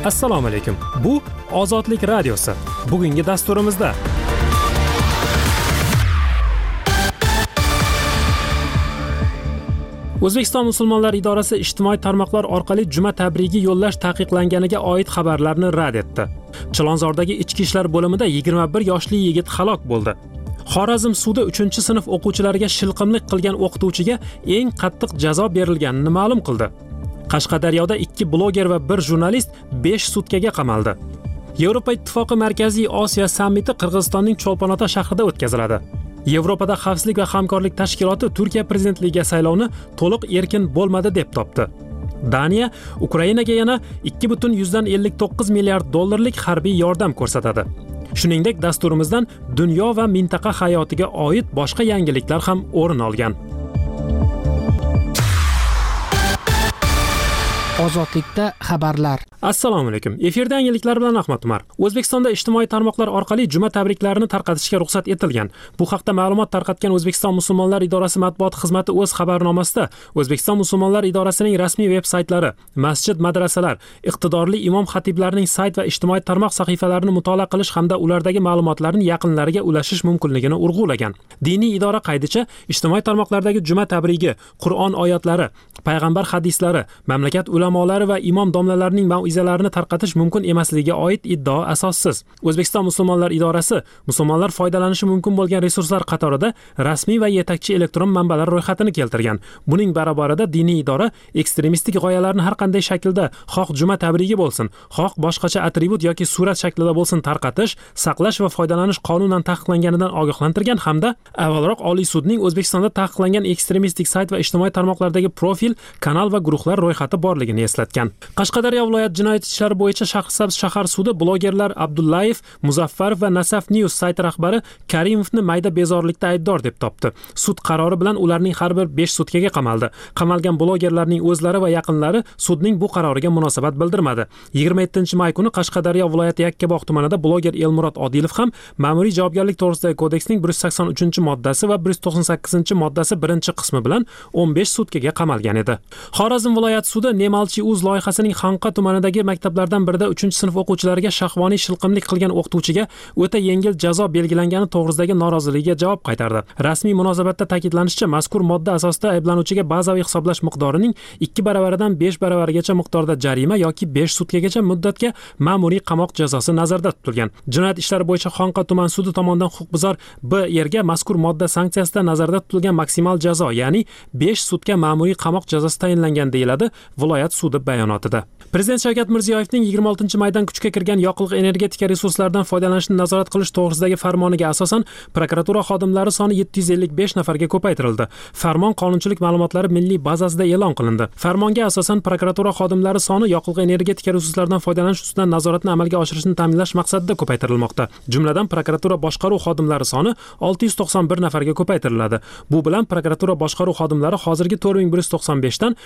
Assalomu alaykum. Bu Ozodlik radiosi. Bugungi dasturimizda O'zbekiston musulmonlar idorasi ijtimoiy tarmoqlar orqali juma tabrigi yo'llash taqiqlanganiga oid xabarlarni rad etdi. Chilonzordagi ichki ishlar bo'limida 21 yoshli yigit halok bo'ldi. Xorazm sudi 3-sinf o'quvchilariga shilqimlik qilgan o'qituvchiga eng qattiq jazo berilganini ma'lum qildi. Qashqadaryoda 2 bloger va 1 jurnalist 5 sutkaga qamaldi. Yevropa Ittifoqi Markaziy Osiyo sammiti Qirg'izistonning Cho'lpon-Ota shahrida o'tkaziladi. Yevropada xavfsizlik va hamkorlik tashkiloti Turkiya prezidentligiga saylovni to'liq erkin bo'lmadi deb topdi. Daniya Ukrainaga yana 2,59 milliard dollarlik harbiy yordam ko'rsatadi. Shuningdek, dasturimizdan dunyo va mintaqa hayotiga oid boshqa yangiliklar ham o'rin olgan. Ozodlikda xabarlar. Assalomu alaykum. Efirda yangiliklar bilan Ahmad Umar. O'zbekistonda ijtimoiy tarmoqlar orqali juma tabriklarini tarqatishga ruxsat etilgan. Bu haqda ma'lumot tarqatgan O'zbekiston musulmonlar idorasi matbuot xizmati o'z xabarnomasida O'zbekiston musulmonlar idorasining rasmiy veb-saytlari, masjid, madrasalar, iqtidorli imom xatiblarning sayt va ijtimoiy tarmoq sahifalarini mutolaa qilish hamda ulardagi ma'lumotlarni yaqinlariga ulashish mumkinligini urg'ulagan. Diniy idora qaydicha ijtimoiy tarmoqlardagi juma tabrigi, Qur'on oyatlari, payg'ambar hadislari, mamlakat ulamolari va imom domlalarining mau'izalarini tarqatish mumkin emasligiga oid iddao asossiz. O'zbekiston musulmonlar idorasi musulmonlar foydalanishi mumkin bo'lgan resurslar qatorida rasmiy va yetakchi elektron manbalar ro'yxatini keltirgan. Buning barobarida diniy idora ekstremistik g'oyalarni har qanday shaklda, xoh juma tabrigi bo'lsin, xoh boshqacha atribut yoki surat shaklida bo'lsin tarqatish, saqlash va foydalanish qonunan taqiqlanganidan ogohlantirgan hamda avvalroq Oliy sudning O'zbekistonda taqiqlangan ekstremistik sayt va ijtimoiy tarmoqlardagi profil, kanal va guruhlar ro'yxati borligini eslatgan. Qashqadaryo viloyat jinoyat ishlari bo'yicha Shahrisabz shahar sudi blogerlar Abdullayev, Muzaffarov va Nasaf News sayti rahbari Karimovni mayda bezorilikda aybdor deb topdi. Sud qarori bilan ularning har bir 5 sutkaga qamaldi. Qamalgan blogerlarning o'zlari va yaqinlari sudning bu qaroriga munosabat bildirmadi. 27-may kuni Qashqadaryo viloyati Yakkabog' tumanida bloger Elmurod Odilov ham ma'muriy javobgarlik to'g'risidagi kodeksning 183-moddasi va 198-moddasi 1-qismi bilan 15 sutkaga qamalgan edi. Xorazm viloyat sudi Nemalchi uz loyihasining Xanqa tumanidagi maktablardan birida 3-sinf o'quvchilariga shahvoniy shilqimlik qilgan o'qituvchiga o'ta yengil jazo belgilangani to'g'risidagi noroziligiga javob qaytardi. Rasmiy munosabatda ta'kidlanishicha, mazkur modda asosida ayblanuvchiga bazaviy hisoblash miqdorining 2 baravaridan 5 baravarigacha miqdorda jarima yoki 5 sutkagacha muddatga ma'muriy qamoq jazosi nazarda tutilgan. Jinoyat ishlari bo'yicha Xanqa tuman sudi tomonidan huquqbuzar B.erga mazkur modda sanksiyasida nazarda tutilgan maksimal jazo, ya'ni 5 sutka ma'muriy qamoq jazosi tayinlangan deyiladi viloyat sudi bayonotida. Prezident Shavkat Mirziyoyevning 26-maydan kuchga kirgan yoqilg'i energetika resurslaridan foydalanishni nazorat qilish to'g'risidagi farmoniga asosan prokuratura xodimlari soni 755 nafarga ko'paytirildi. Farmon qonunchilik ma'lumotlari milliy bazasida e'lon qilindi. Farmonga asosan prokuratura xodimlari soni yoqilg'i energetika resurslaridan foydalanish ustidan nazoratni amalga oshirishni ta'minlash maqsadida ko'paytirilmoqda. Jumladan prokuratura boshqaruv xodimlari soni 691 nafarga ko'paytiriladi. Bu bilan prokuratura boshqaruv xodimlari hozirgi 4195 dan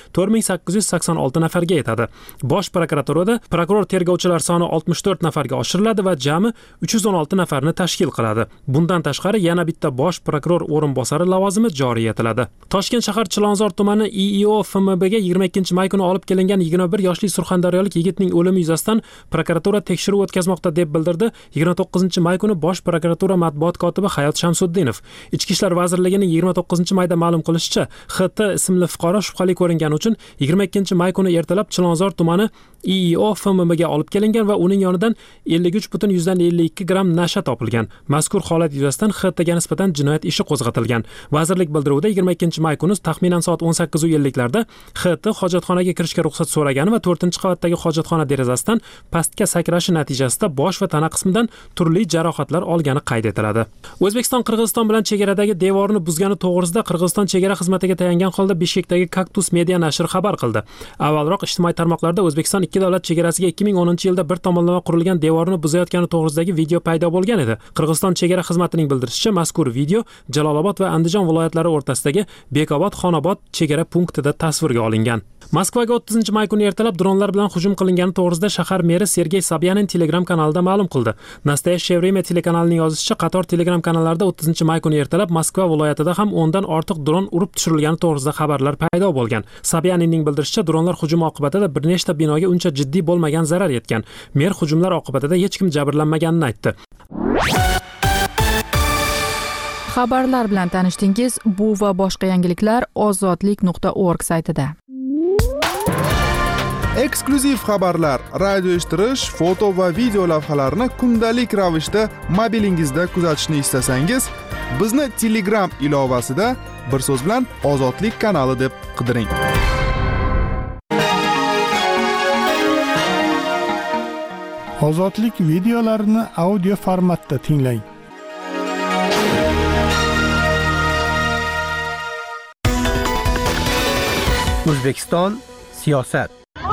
4886 nafarga yetadi. Bosh prokuraturada prokuror tergovchilar soni 64 nafarga oshiriladi va jami 316 nafarni tashkil qiladi. Bundan tashqari yana bitta bosh prokuror o'rinbosari lavozimi joriy etiladi. Toshkent shahar Chilonzor tumani IIO FMBga 22-may kuni olib kelingan 21 yoshli surxondaryolik yigitning o'limi yuzasidan prokuratura tekshiruv o'tkazmoqda deb bildirdi 29-may kuni bosh prokuratura matbuot kotibi Hayot Shamsuddinov. Ichki ishlar vazirligining 29-mayda ma'lum qilishicha, XT ismli fuqaro shubhali ko'ringani uchun 22-may kuni ertalab Chilonzor tumani IIO FMBga olib kelingan va uning yonidan 53,52 gram nasha topilgan. Mazkur holat yuzasidan XTga nisbatan jinoyat ishi qo'zg'atilgan. Vazirlik bildiruvida 22-may kuni taxminan soat 18:50larda XT hojatxonaga kirishga ruxsat so'ragani va 4-qavatdagi hojatxona derazasidan pastga sakrashi natijasida bosh va tana qismidan turli jarohatlar olgani qayd etiladi. O'zbekiston Qirg'iziston bilan chegaradagi devorni buzgani to'g'risida Qirg'iziston chegara xizmatiga tayangan holda Bishkekdagi Kaktus media nashri xabar qildi. Avvalroq ijtimoiy tarmoqlarda O'zbekiston ikki davlat chegarasiga 2010-yilda bir tomonlama qurilgan devorni buzayotgani to'g'risidagi video paydo bo'lgan edi. Qirg'iziston chegara xizmatining bildirishicha, mazkur video Jalolobod va Andijon viloyatlari o'rtasidagi Bekobod-Xonobod chegara punktida tasvirga olingan. Moskvaga 30-may kuni ertalab dronlar bilan hujum qilingani to'g'risida shahar meri Sergey Sobyanin Telegram kanalida ma'lum qildi. Nastoyashye время telekanalining yozishicha, qator Telegram kanallarda 30-may kuni ertalab Moskva viloyatida ham 10 dan ortiq dron urib tushirilgani to'g'risida xabarlar paydo bo'lgan. Sobyaninning bildirishicha, dronlar hujumi oqibatida bir nechta binoga uncha jiddiy bo'lmagan zarar yetgan. Mer hujumlar oqibatida hech kim jabrlanmaganini aytdi. Xabarlar bilan tanishdingiz. Bu va boshqa yangiliklar ozodlik.org saytida. Eksklyuziv xabarlar, radio eshittirish, foto va video lavhalarni kundalik ravishda mobilingizda kuzatishni istasangiz, bizni Telegram ilovasida bir so'z bilan Ozodlik kanali deb qidiring. Ozodlik videolarini audio formatda tinglang. O'zbekiston siyosat.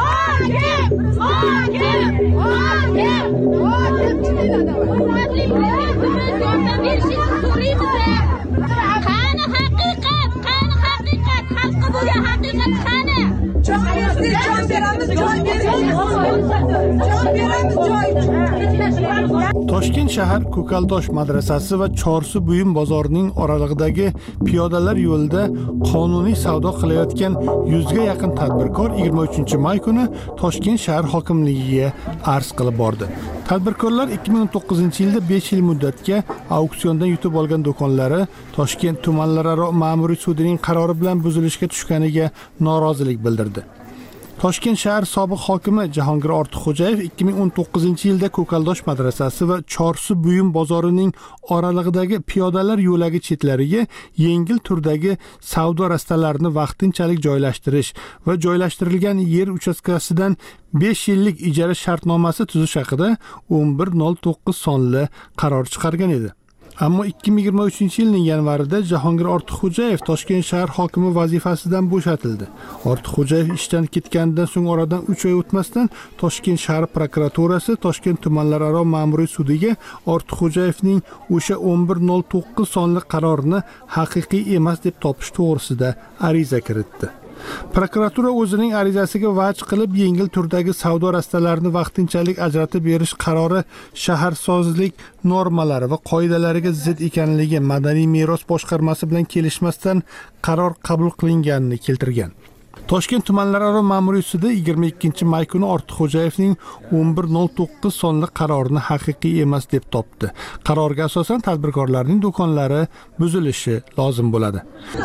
Toshkent shahar Ko'kaldosh madrasasi va Chorsu buyum bozorining oralig'idagi piyodalar yo'lida qonuniy savdo qilayotgan 100 ga yaqin tadbirkor 23-may kuni Toshkent shahar hokimligiga arz qilib bordi. Tadbirkorlar 2019-yilda 5 yil muddatga auksiondan yutib olgan do'konlari Toshkent tumanlararo ma'muriy sudining qarori bilan buzilishga tushganiga norozilik bildirdi. Toshkent shahar sobiq hokimi Jahongir Ortiqxo'jayev 2019-yilda Ko'kaldosh madrasasi va Chorsu buyum bozorining oralig'idagi piyodalar yo'lagi chetlariga yengil turdagi savdo rastalarini vaqtinchalik joylashtirish va joylashtirilgan yer uchastkasidan 5 yillik ijara shartnomasi tuzish haqida 1109 sonli qaror chiqargan edi. Ammo 2023-yilning yanvarida Jahongir Ortiqxo'jayev Toshkent shahar hokimi vazifasidan bo'shatildi. Ortiqxo'jayev ishdan ketganidan so'ng oradan 3 oy o'tmasdan Toshkent shahar prokuraturasi Toshkent tumanlararo ma'muriy sudiga Ortiqxo'jayevning o'sha 1109 sonli qarorini haqiqiy emas deb topish to'g'risida ariza kiritdi. Prokuratura o'zining arizasiga vaj qilib yengil turdagi savdo rastalarini vaqtinchalik ajratib berish qarori shaharsozlik normalari va qoidalariga zid ekanligi Madaniy meros boshqarmasi bilan kelishmasdan qaror qabul qilinganini keltirgan. Toshkent tumanlararo ma'muriy sudi 22-may kuni Ortiqxo'jayevning 1109 sonli qarorini haqiqiy emas deb topdi. Qarorga asosan tadbirkorlarning do'konlari buzilishi lozim bo'ladi.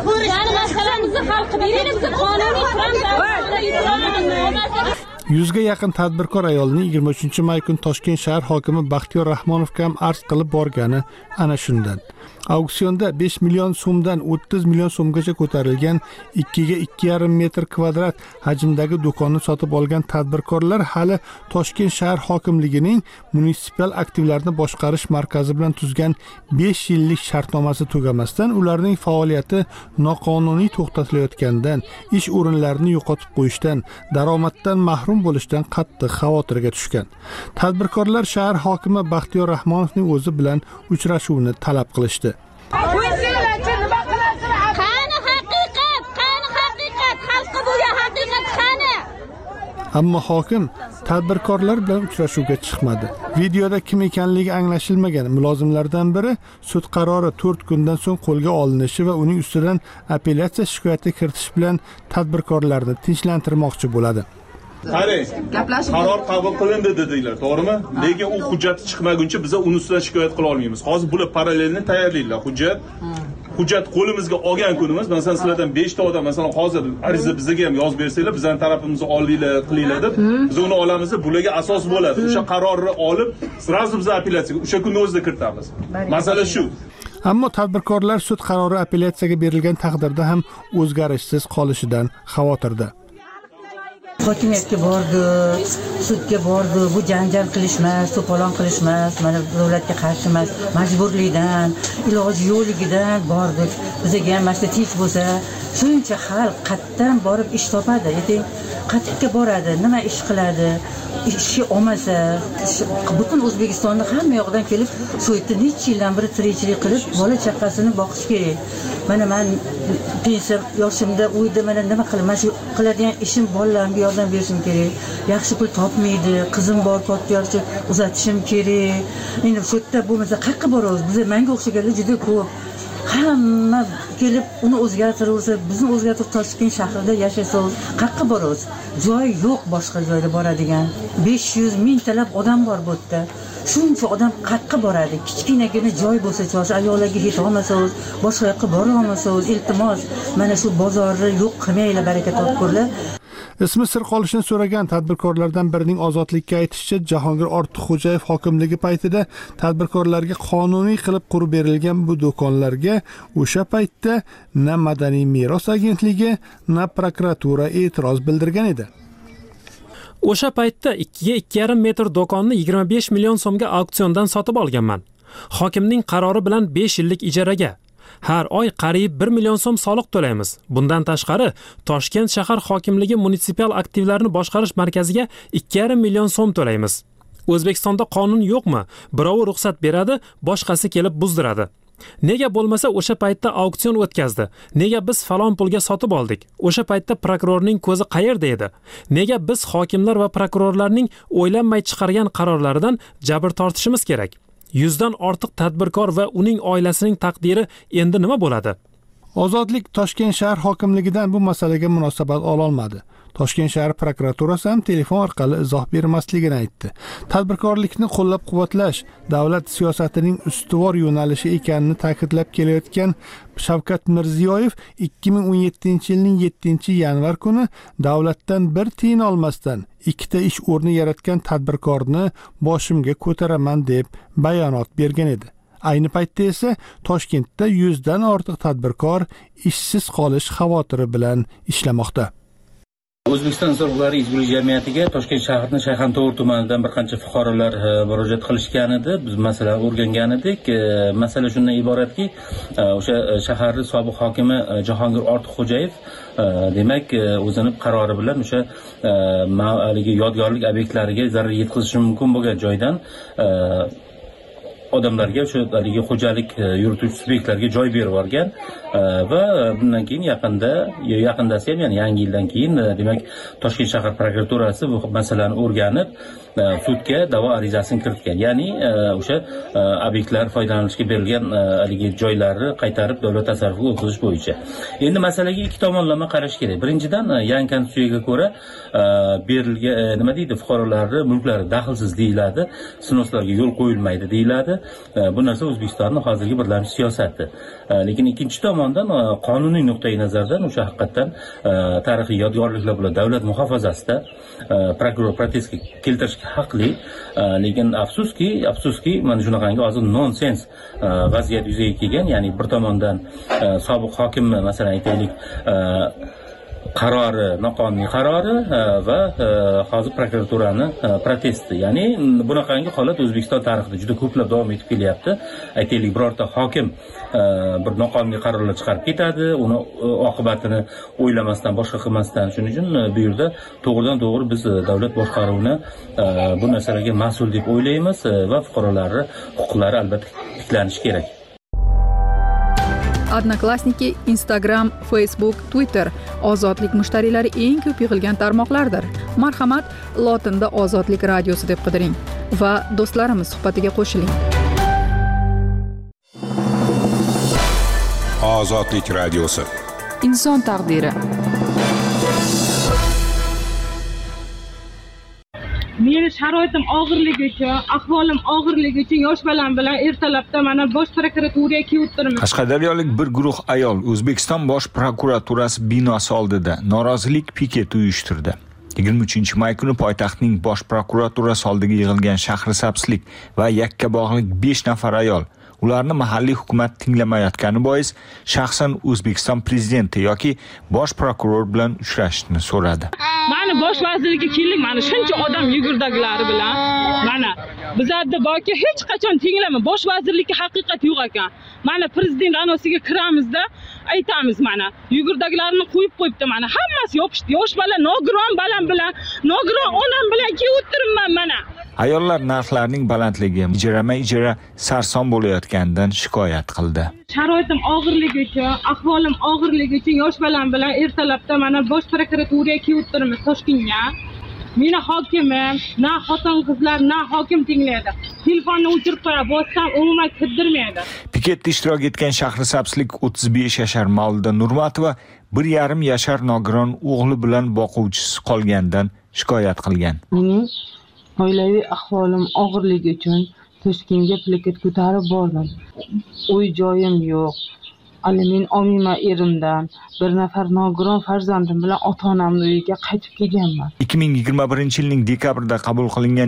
Yuzga yaqin tadbirkor ayolning 23-may kuni Toshkent shahar hokimi Baxtiyor Rahmonovga ham arz qilib borgani ana shundan. Auksionda 5 million so'mdan 30 million so'mgacha ko'tarilgan 2 ga 2,5 metr kvadrat hajmdagi do'konni sotib olgan tadbirkorlar hali Toshkent shahar hokimligining munisipal aktivlarni boshqarish markazi bilan tuzgan 5 yillik shartnomasi tugamasdan ularning faoliyati noqonuniy to'xtatilayotganidan, ish o'rinlarini yo'qotib qo'yishdan, daromaddan mahrum bo'lishdan qattiq xavotirga tushgan. Tadbirkorlar shahar hokimi Baxtiyor Rahmonovning o'zi bilan uchrashuvni talab qilishdi. Ammo hokim tadbirkorlar bilan uchrashuvga chiqmadi. Videoda kim ekanligi anglashilmagan mulozimlardan biri sud qarori 4 kundan so'ng qo'lga olinishi va uning ustidan apellyatsiya shikoyati kiritish bilan tadbirkorlarni tinchlantirmoqchi bo'ladi. Qarang, qaror qabul qilindi dedinglar, to'g'rimi? Lekin u hujjat chiqmaguncha biz uni ustidan shikoyat qila olmaymiz. Hozir bular parallelni tayyorlaydilar. Hujjat qo'limizga olgan kunimiz, masalan, sizlardan 5 ta odam, masalan, hozir ariza bizga ham yozib bersanglar, bizning tarafimizni olinglar, qilinglar deb, biz uni olamiz, bularga asos bo'ladi. O'sha qarorni olib, sразу biz apellyatsiyaga o'sha kunni o'zida kiritamiz. Masala shu. Ammo tadbirkorlar sud qarori apellyatsiyaga berilgan taqdirda ham o'zgarishsiz qolishidan xavotirda. Hokimiyatga bordi, sudga bordi, bu janjal qilishmas, to'polon qilishmas, mana davlatga qarshi emas, majburlikdan, iloji yo'qligidan bordik. Bizga ham mana tinch bo'lsa, shuncha xalq qatdan borib ish topadi. Qattiqqa boradi, nima ish qiladi? Ishi olmasa, butun O'zbekistonni hamma yoqdan kelib, shu yerda necha yildan beri tirikchilik qilib, bola chaqasini boqish kerak. Mana men pensiya yoshimda uyda mana nima qilaman, shu qiladigan ishim bolalarimga yordam berishim kerak. Yaxshi pul topmaydi, qizim bor, katta yoshda uzatishim kerak. Endi shu yerda bo'lmasa qayerga boramiz? Biz menga o'xshaganlar juda ko'p. Hamma kelib uni o'zgartirsa, bizni o'zgartirib Toshkent shahrida yashaysiz, qayerga boramiz? Joy yo'q boshqa joyda boradigan. 500 mingtalab odam bor bu yerda. Shuncha odam qayerga boradi? Kichkinagina joy bo'lsa, cho'sha ayollarga yeta olmasangiz, boshqa yoqqa bora olmasangiz, iltimos, mana shu bozorni yo'q qilmanglar, baraka topkurlar. Ismi sir qolishini so'ragan tadbirkorlardan birining Ozodlikka aytishicha, Jahongir Ortiqxo'jayev hokimligi paytida tadbirkorlarga qonuniy qilib qurib berilgan bu do'konlarga o'sha paytda na Madaniy meros agentligi, na prokuratura e'tiroz bildirgan edi. O'sha paytda 2 ga 2,5 metr do'konni 25 million so'mga auksiondan sotib olganman. Hokimning qarori bilan 5 yillik ijaraga har oy qariyb 1 million so'm soliq to'laymiz. Bundan tashqari, Toshkent shahar hokimligi munisipal aktivlarni boshqarish markaziga 2,5 million so'm to'laymiz. O'zbekistonda qonun yo'qmi? Birovi ruxsat beradi, boshqasi kelib buzdiradi. Nega bo'lmasa o'sha paytda auksion o'tkazdi? Nega biz falon pulga sotib oldik? O'sha paytda prokurorning ko'zi qayerda edi? Nega biz hokimlar va prokurorlarning o'ylanmay chiqargan qarorlaridan jabr tortishimiz kerak? 100 dan ortiq tadbirkor va uning oilasining taqdiri endi nima bo'ladi? Ozodlik Toshkent shahar hokimligidan bu masalaga munosabat ola olmadi. Toshkent shahar prokuraturasi ham telefon orqali izoh bermasligini aytdi. Tadbirkorlikni qo'llab-quvvatlash davlat siyosatining ustuvor yo'nalishi ekanini ta'kidlab kelayotgan Shavkat Mirziyoyev 2017-yilning 7-yanvar kuni davlatdan bir tiyin olmasdan 2 ish o'rni yaratgan tadbirkorni boshimga ko'taraman deb bayonot bergan edi. Ayni paytda esa Toshkentda 100 dan ortiq tadbirkor ishsiz qolish xavotiri bilan ishlamoqda. O'zbekiston Insonlar Izbuli jamiyatiga Toshkent shahrining Shayxontohur tumanidan bir qancha fuqarolar murojaat qilishgan edi. Biz masalani o'rgangan edik. Masala shundan iboratki, o'sha shaharning sobiq hokimi Jahongir Ortiqxo'jayev demak o'zini qarori bilan o'sha yodgorlik obyektlariga zarar yetkazishi mumkin bo'lgan joydan odamlarga o'sha xo'jalik yurituvchi subyektlarga joy berib yuborgan va bundan keyin yaqindasi ham, ya'ni yangi yildan keyin demak Toshkent shahar prokuraturasi bu masalani o'rganib sudga da'vo arizasini kiritgan. Ya'ni o'sha obyektlar foydalanishga berilgan joylarni qaytarib davlat tasarrufiga o'tkazish bo'yicha. Endi masalaga ikki tomonlama qarash kerak. Birinchidan, yangi konstitutsiyaga ko'ra berilgan fuqarolarning mulklari daxlsiz deyiladi, snoslarga yo'l qo'yilmaydi deyiladi. Bu narsa O'zbekistonning hozirgi birlamchi siyosati. Lekin ikkinchi tomondan qonuniy nuqtai nazardan o'sha haqiqatan tarixiy yodgorliklar bilan davlat muhofazasida prokuror protestga keltirishga haqli. Lekin afsuski mana shunaqangi hozir nonsens vaziyat yuzaga kelgan. Ya'ni bir tomondan sobiq hokim, masalan aytaylik, qarori, noqonuniy qarori va hozir prokuraturani protesti. Ya'ni bunaqangi holat O'zbekiston tarixida juda ko'plab davom etib kelyapti. Aytaylik, birorta hokim bir noqonuniy qarorlar chiqarib ketadi, uni oqibatini o'ylamasdan, boshqa qilmasdan. Shuning uchun bu yerda to'g'ridan-to'g'ri biz davlat boshqaruvini bu narsalarga mas'ul deb o'ylaymiz va fuqarolarning huquqlari albatta tiklanishi kerak. Odnoklassniki, Instagram, Facebook, Twitter ozodlik mushtariylari eng ko'p yig'ilgan tarmoqlardir. Marhamat, lotinda Ozodlik radiosi deb qidiring va do'stlarimiz suhbatiga qo'shiling. Ozodlik radiosi. Inson taqdiri. Meni sharoitim og'irligi uchun, ahvolim og'irligi uchun yosh balam bilan ertalabda mana bosh prokuraturaga kelib o'tirdim. Qashqadaryolik bir guruh ayol O'zbekiston bosh prokuraturasi binosi oldida norozilik piketi uyushtirdi. 23-may kuni poytaxtning bosh prokuraturasi oldiga yig'ilgan Shahrisabzlik va Yakkabog'lik 5 nafar ayol ularni mahalliy hukumat tinglamayotgani bois shaxsan O'zbekiston prezidenti yoki bosh prokuror bilan uchrashishni so'radi. Mana bosh vazirlikka keldik, mana shuncha odam yugurdaklari bilan. Mana bizlarda borki hech qachon tinglama, bosh vazirlikka haqiqat yo'q ekan. Mana prezident anosiga kiramizda aytamiz, mana yugurdaklarini qo'yib qo'yibdi, mana hammasi yopishdi. Yosh bola, nogiron balam bilan, nogiron onam bilan kelib o'tiribman mana. Ayollar narxlarning balandligi, ijara sarson bo'layotganidan shikoyat qildi. Sharoitim og'irligi uchun, ahvolim og'irligi uchun yosh balam bilan ertalabda mana bosh prokuraturaga kelib o'tiramiz Toshkentga. Meni hokimim, na xotin-qizlar, na hokim tinglaydi. Telefonni o'chirib qo'yadi, bossam umuman kirdirmaydi. Piketda ishtirok etgan Shahrisabzlik 35 yashar Mavluda Nurmatova 1,5 yashar nogiron o'g'li bilan boquvchisiz qolgandan shikoyat qilgan. Mening oilaviy ahvolim og'irligi uchun Toshkentga plaket ko'tarib bordim. Uy joyim yo'q. Men olmayman erimdan, bir nafar nogiron farzandim bilan ota-onamning uyiga qaytib kelganman. 2021-yilning dekabrida qabul qilingan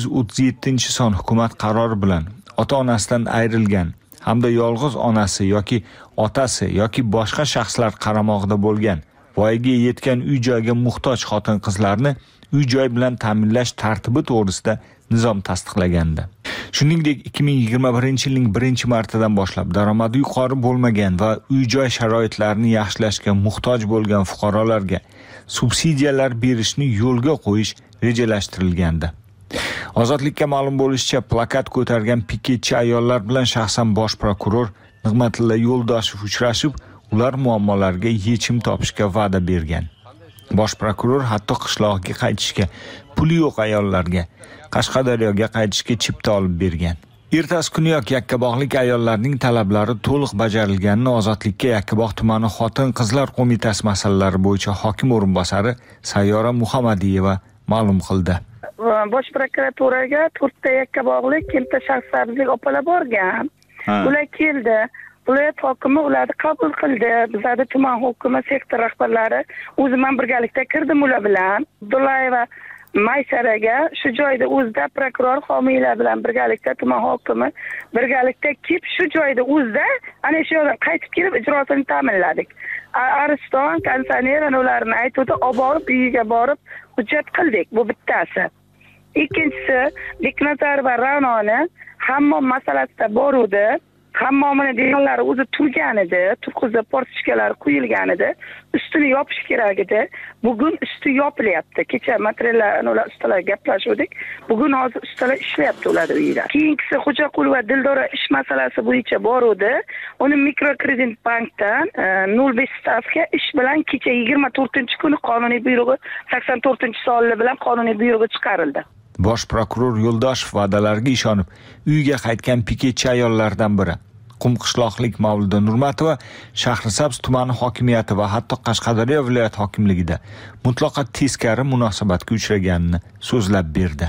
737-son hukumat qarori bilan ota-onasidan ayrilgan hamda yolg'iz onasi yoki otasi yoki boshqa shaxslar qaramog'ida bo'lgan, voyaga yetgan uy-joyga muhtoj xotin-qizlarni uy-joy bilan ta'minlash tartibi to'g'risida nizom tasdiqlagandi. Shuningdek, 2021-yilning 1-martidan boshlab daromadi yuqori bo'lmagan va uy-joy sharoitlarini yaxshilashga muhtoj bo'lgan fuqarolarga subsidiyalar berishni yo'lga qo'yish rejalashtirilgandi. Ozodlikka ma'lum bo'lishicha, plakat ko'targan piketchi ayollar bilan shaxsan bosh prokuror Nig'matilla Yo'ldoshev uchrashib, ular muammolariga yechim topishga va'da bergan. Bosh prokuror hatto qishloqqa qaytishga puli yo'q ayollarga Qashqadaryoga qaytishga chipta olib bergan. Ertasi kuniyoq Yakkabog'lik ayollarning talablari to'liq bajarilganini Ozodlikka Yakkabog' tumani xotin-qizlar qo'mitasi masalalari bo'yicha hokim o'rinbosari Sayyora Muhammadiyeva ma'lum qildi. Bosh prokuraturaga 4 ta Yakkabog'lik, 2 ta Shahrisabzlik opalar borgan. Ular keldi. Viloyat hokimi ularni qabul qildi. Bizda tuman hokimi, sektor rahbarlari o'zim ham birgalikda kirdim ular bilan. Abdullayeva Maysaraga shu joyda o'zida prokuror homiylar bilan birgalikda tuman hokimi birgalikda kelib shu joyda o'zida ana shu yerdan qaytib kelib ijrosini ta'minladik. Ariston, konsioner ularni aytdi, olib borib uyiga borib hujjat qildik. Bu bittasi. Ikkinchisi, Beknazar va Ra'noni hammom masalasida bor edi. Hammomini deganlari o'zi turgan edi, turqizib portishkalar qo'yilgan edi, ustini yopish kerak edi. Bugun usti yopilyapti. Kecha materiallarni ular ustalar gaplashdik. Bugun hozir ustalar ishlayapti ular uyida. Keyingisi Xo'jaqul va Dildora ish masalasi bo'yicha bor edi. Uni mikrokredit bankdan 0,5 stavka ish bilan kecha 24-kuni qonuniy buyrug'i 84-sonli bilan qonuniy buyrug'i chiqarildi. Bosh prokuror Yo'ldoshev va'dalariga ishonib, uyiga qaytgan piketchi ayollardan biri Qumqishloqlik Mavluda Nurmatova Shahrisabz tumani hokimiyati va hatto Qashqadaryo viloyat hokimligida mutlaqo teskari munosabatga uchraganini so'zlab berdi.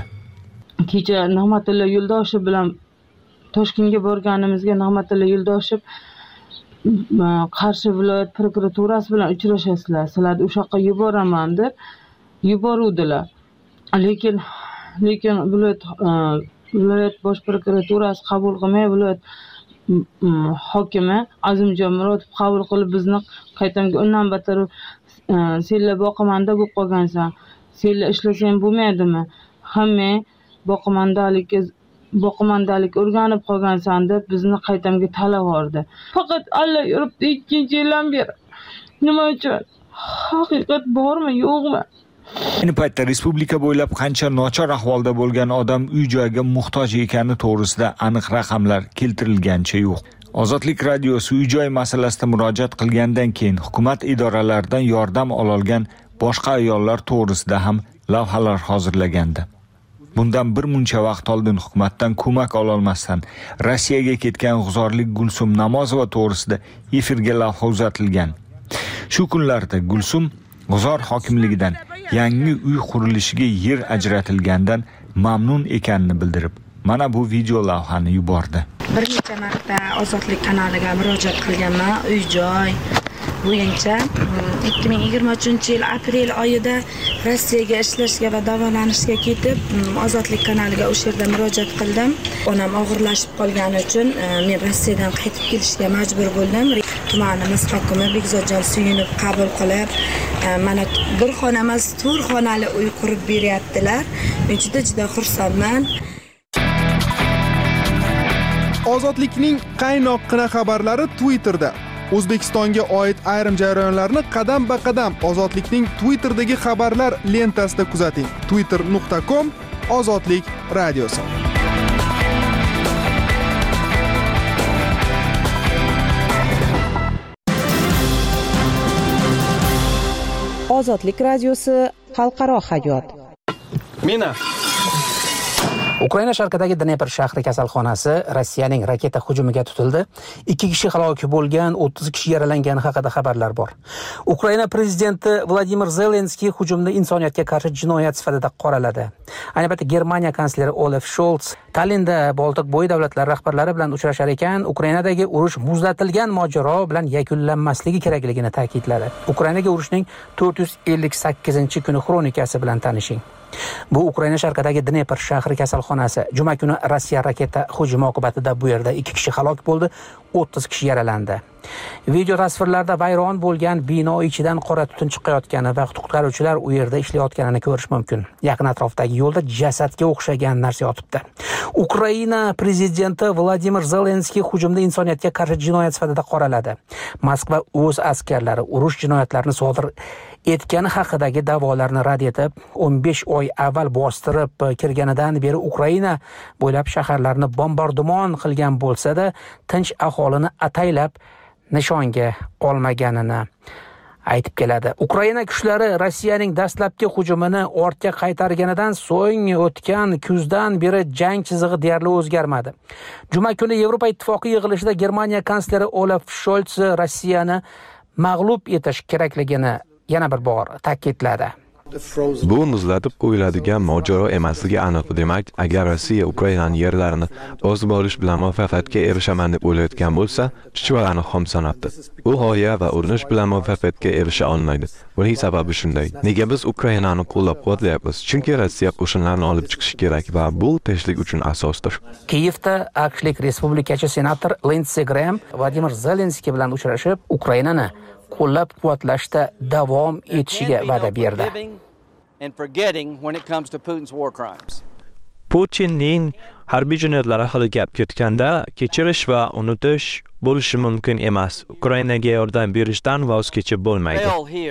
Kecha Nig'matilla Yo'ldoshev bilan Toshkentga borganimizga Nig'matilla Yo'ldoshev Qarshi viloyat prokuraturasi bilan uchrashasizlar, sizlarni o'sha yoqqa yuboraman deb yuboruvdilar. Lekin viloyat bosh prokuraturasi qabul qilmay, viloyat hokimi Azimjon Murodov qabul qilib bizni qaytamga undan battar senlar boqimanda bo'lib qolgansan. Senlar ishlasang bo'lmaydimi? Hamma boqimandalik o'rganib qolgansan deb bizni qaytamga talab oldi. Faqat Alloh yuribdi 2-yildan beri. Nima uchun? Haqiqat bormi, yo'qmi? Ayni paytda respublika bo'ylab qancha nochor ahvolda bo'lgan odam uy-joyga muhtoj ekani to'g'risida aniq raqamlar keltirilgancha yo'q. Ozodlik radiosi uy-joy masalasida murojaat qilgandan keyin hukumat idoralaridan yordam olgan boshqa ayollar to'g'risida ham lavhalar hozirlagandi. Bundan bir muncha vaqt oldin hukumatdan ko'mak ololmasdan Rossiyaga ketgan g'uzorlik Gulsum Namozova to'g'risida efirga lavha uzatilgan. Shu kunlarda Gulsum G'uzor hokimligidan yangi uy qurilishiga yer ajratilgandan mamnun ekanini bildirib, mana bu video lavhani yubordi. Bir necha marta Ozodlik kanaliga murojaat qilganman, uy-joy bo'yicha 2023-yil aprel oyida Rossiyaga ishlashga va davolanishga ketib, Ozodlik kanaliga o'sha yerda murojaat qildim. Onam og'irlashib qolgani uchun men Rossiyadan qaytib kelishga majbur bo'ldim. Tumanimiz hokimi Bekzodjon Suyunov qabul qilib, mana bir xonamiz 4 xonali uy qurib beryaptilar. Men juda xursandman. Ozodlikning qaynoqqina xabarlari Twitterda. O'zbekistonga oid ayrim jarayonlarni qadam-ba-qadam Ozodlikning Twitterdagi xabarlar lentasida kuzating. twitter.com Ozodlik radiosi. Ozodlik radiosi xalqaro hayot. Mina Ukraina sharqidagi Dnepr shahri kasalxonasi Rossiyaning raketa hujumiga tutildi. 2 kishi halok bo'lgan, 30 kishi yaralangani haqida xabarlar bor. Ukraina prezidenti Vladimir Zelenskiy hujumni insoniyatga qarshi jinoyat sifatida qoraladi. Ayni paytda Germaniya kansleri Olaf Scholz Tallinda Boltiq bo'yi davlatlari rahbarlari bilan uchrashar ekan, Ukrainadagi urush muzlatilgan mojaro bilan yakunlanmasligi kerakligini ta'kidladi. Ukrainaga urushning 458-kuni xronikasi bilan tanishing. Bu Ukraina sharqidagi Dnepr shahri kasalxonasi. Juma kuni Rossiya raketa hujumi oqibatida bu yerda 2 kishi halok bo'ldi, 30 kishi yaralandi. Video tasvirlarda vayron bo'lgan bino ichidan qora tutun chiqayotgani va qutqaruvchilar u yerda ishlayotganini ko'rish mumkin. Yaqin atrofdagi yo'lda jasadga o'xshagan narsa yotibdi. Ukraina prezidenti Vladimir Zelenskiy hujumni insoniyatga qarshi jinoyat sifatida qoraladi. Moskva o'z askarlari urush jinoyatlarini sodir etgani haqidagi da'volarni rad etib, 15 oy avval bostirib kirganidan beri Ukraina bo'ylab shaharlarni bombardimon qilgan bo'lsa-da, tinch aholini ataylab nishonga olmaganini aytib keladi. Ukraina kuchlari Rossiyaning dastlabki hujumini ortga qaytarganidan so'ng o'tgan kuzdan beri jang chizig'i deyarli o'zgarmadi. Juma kuni Yevropa Ittifoqi yig'ilishida Germaniya kansleri Olaf Scholz Rossiyani mag'lub etish kerakligini yana bir bor ta'kidladi. Bu muzlatib qo'yiladigan mojaro emasligi aniq. Demak, agar Rossiya Ukrainaning yerlarini bosib olish bilan muvaffaqiyatga erishaman deb o'ylayotgan bo'lsa, chuchvarani xom sanabdi. U g'oya va urinish bilan muvaffaqiyatga erisha olmaydi. Buning sababi shunday. Nega biz Ukrainani qo'llab-quvvatlayapmiz? Chunki Rossiya qo'shinlarini olib chiqishi kerak va bu tinchlik uchun asosdir. Kiyevda aqshlik respublikachi senator Lindsey Graham Vladimir Zelenskiy bilan uchrashib, Ukrainani qo'llab-quvvatlashda davom etishiga va'da berdi. Putinning harbiy jinoyatlari haqida gap ketganda, kechirish va unutish bo'lishi mumkin emas. Ukrainaga yordam berishdan voz kechib bo'lmaydi.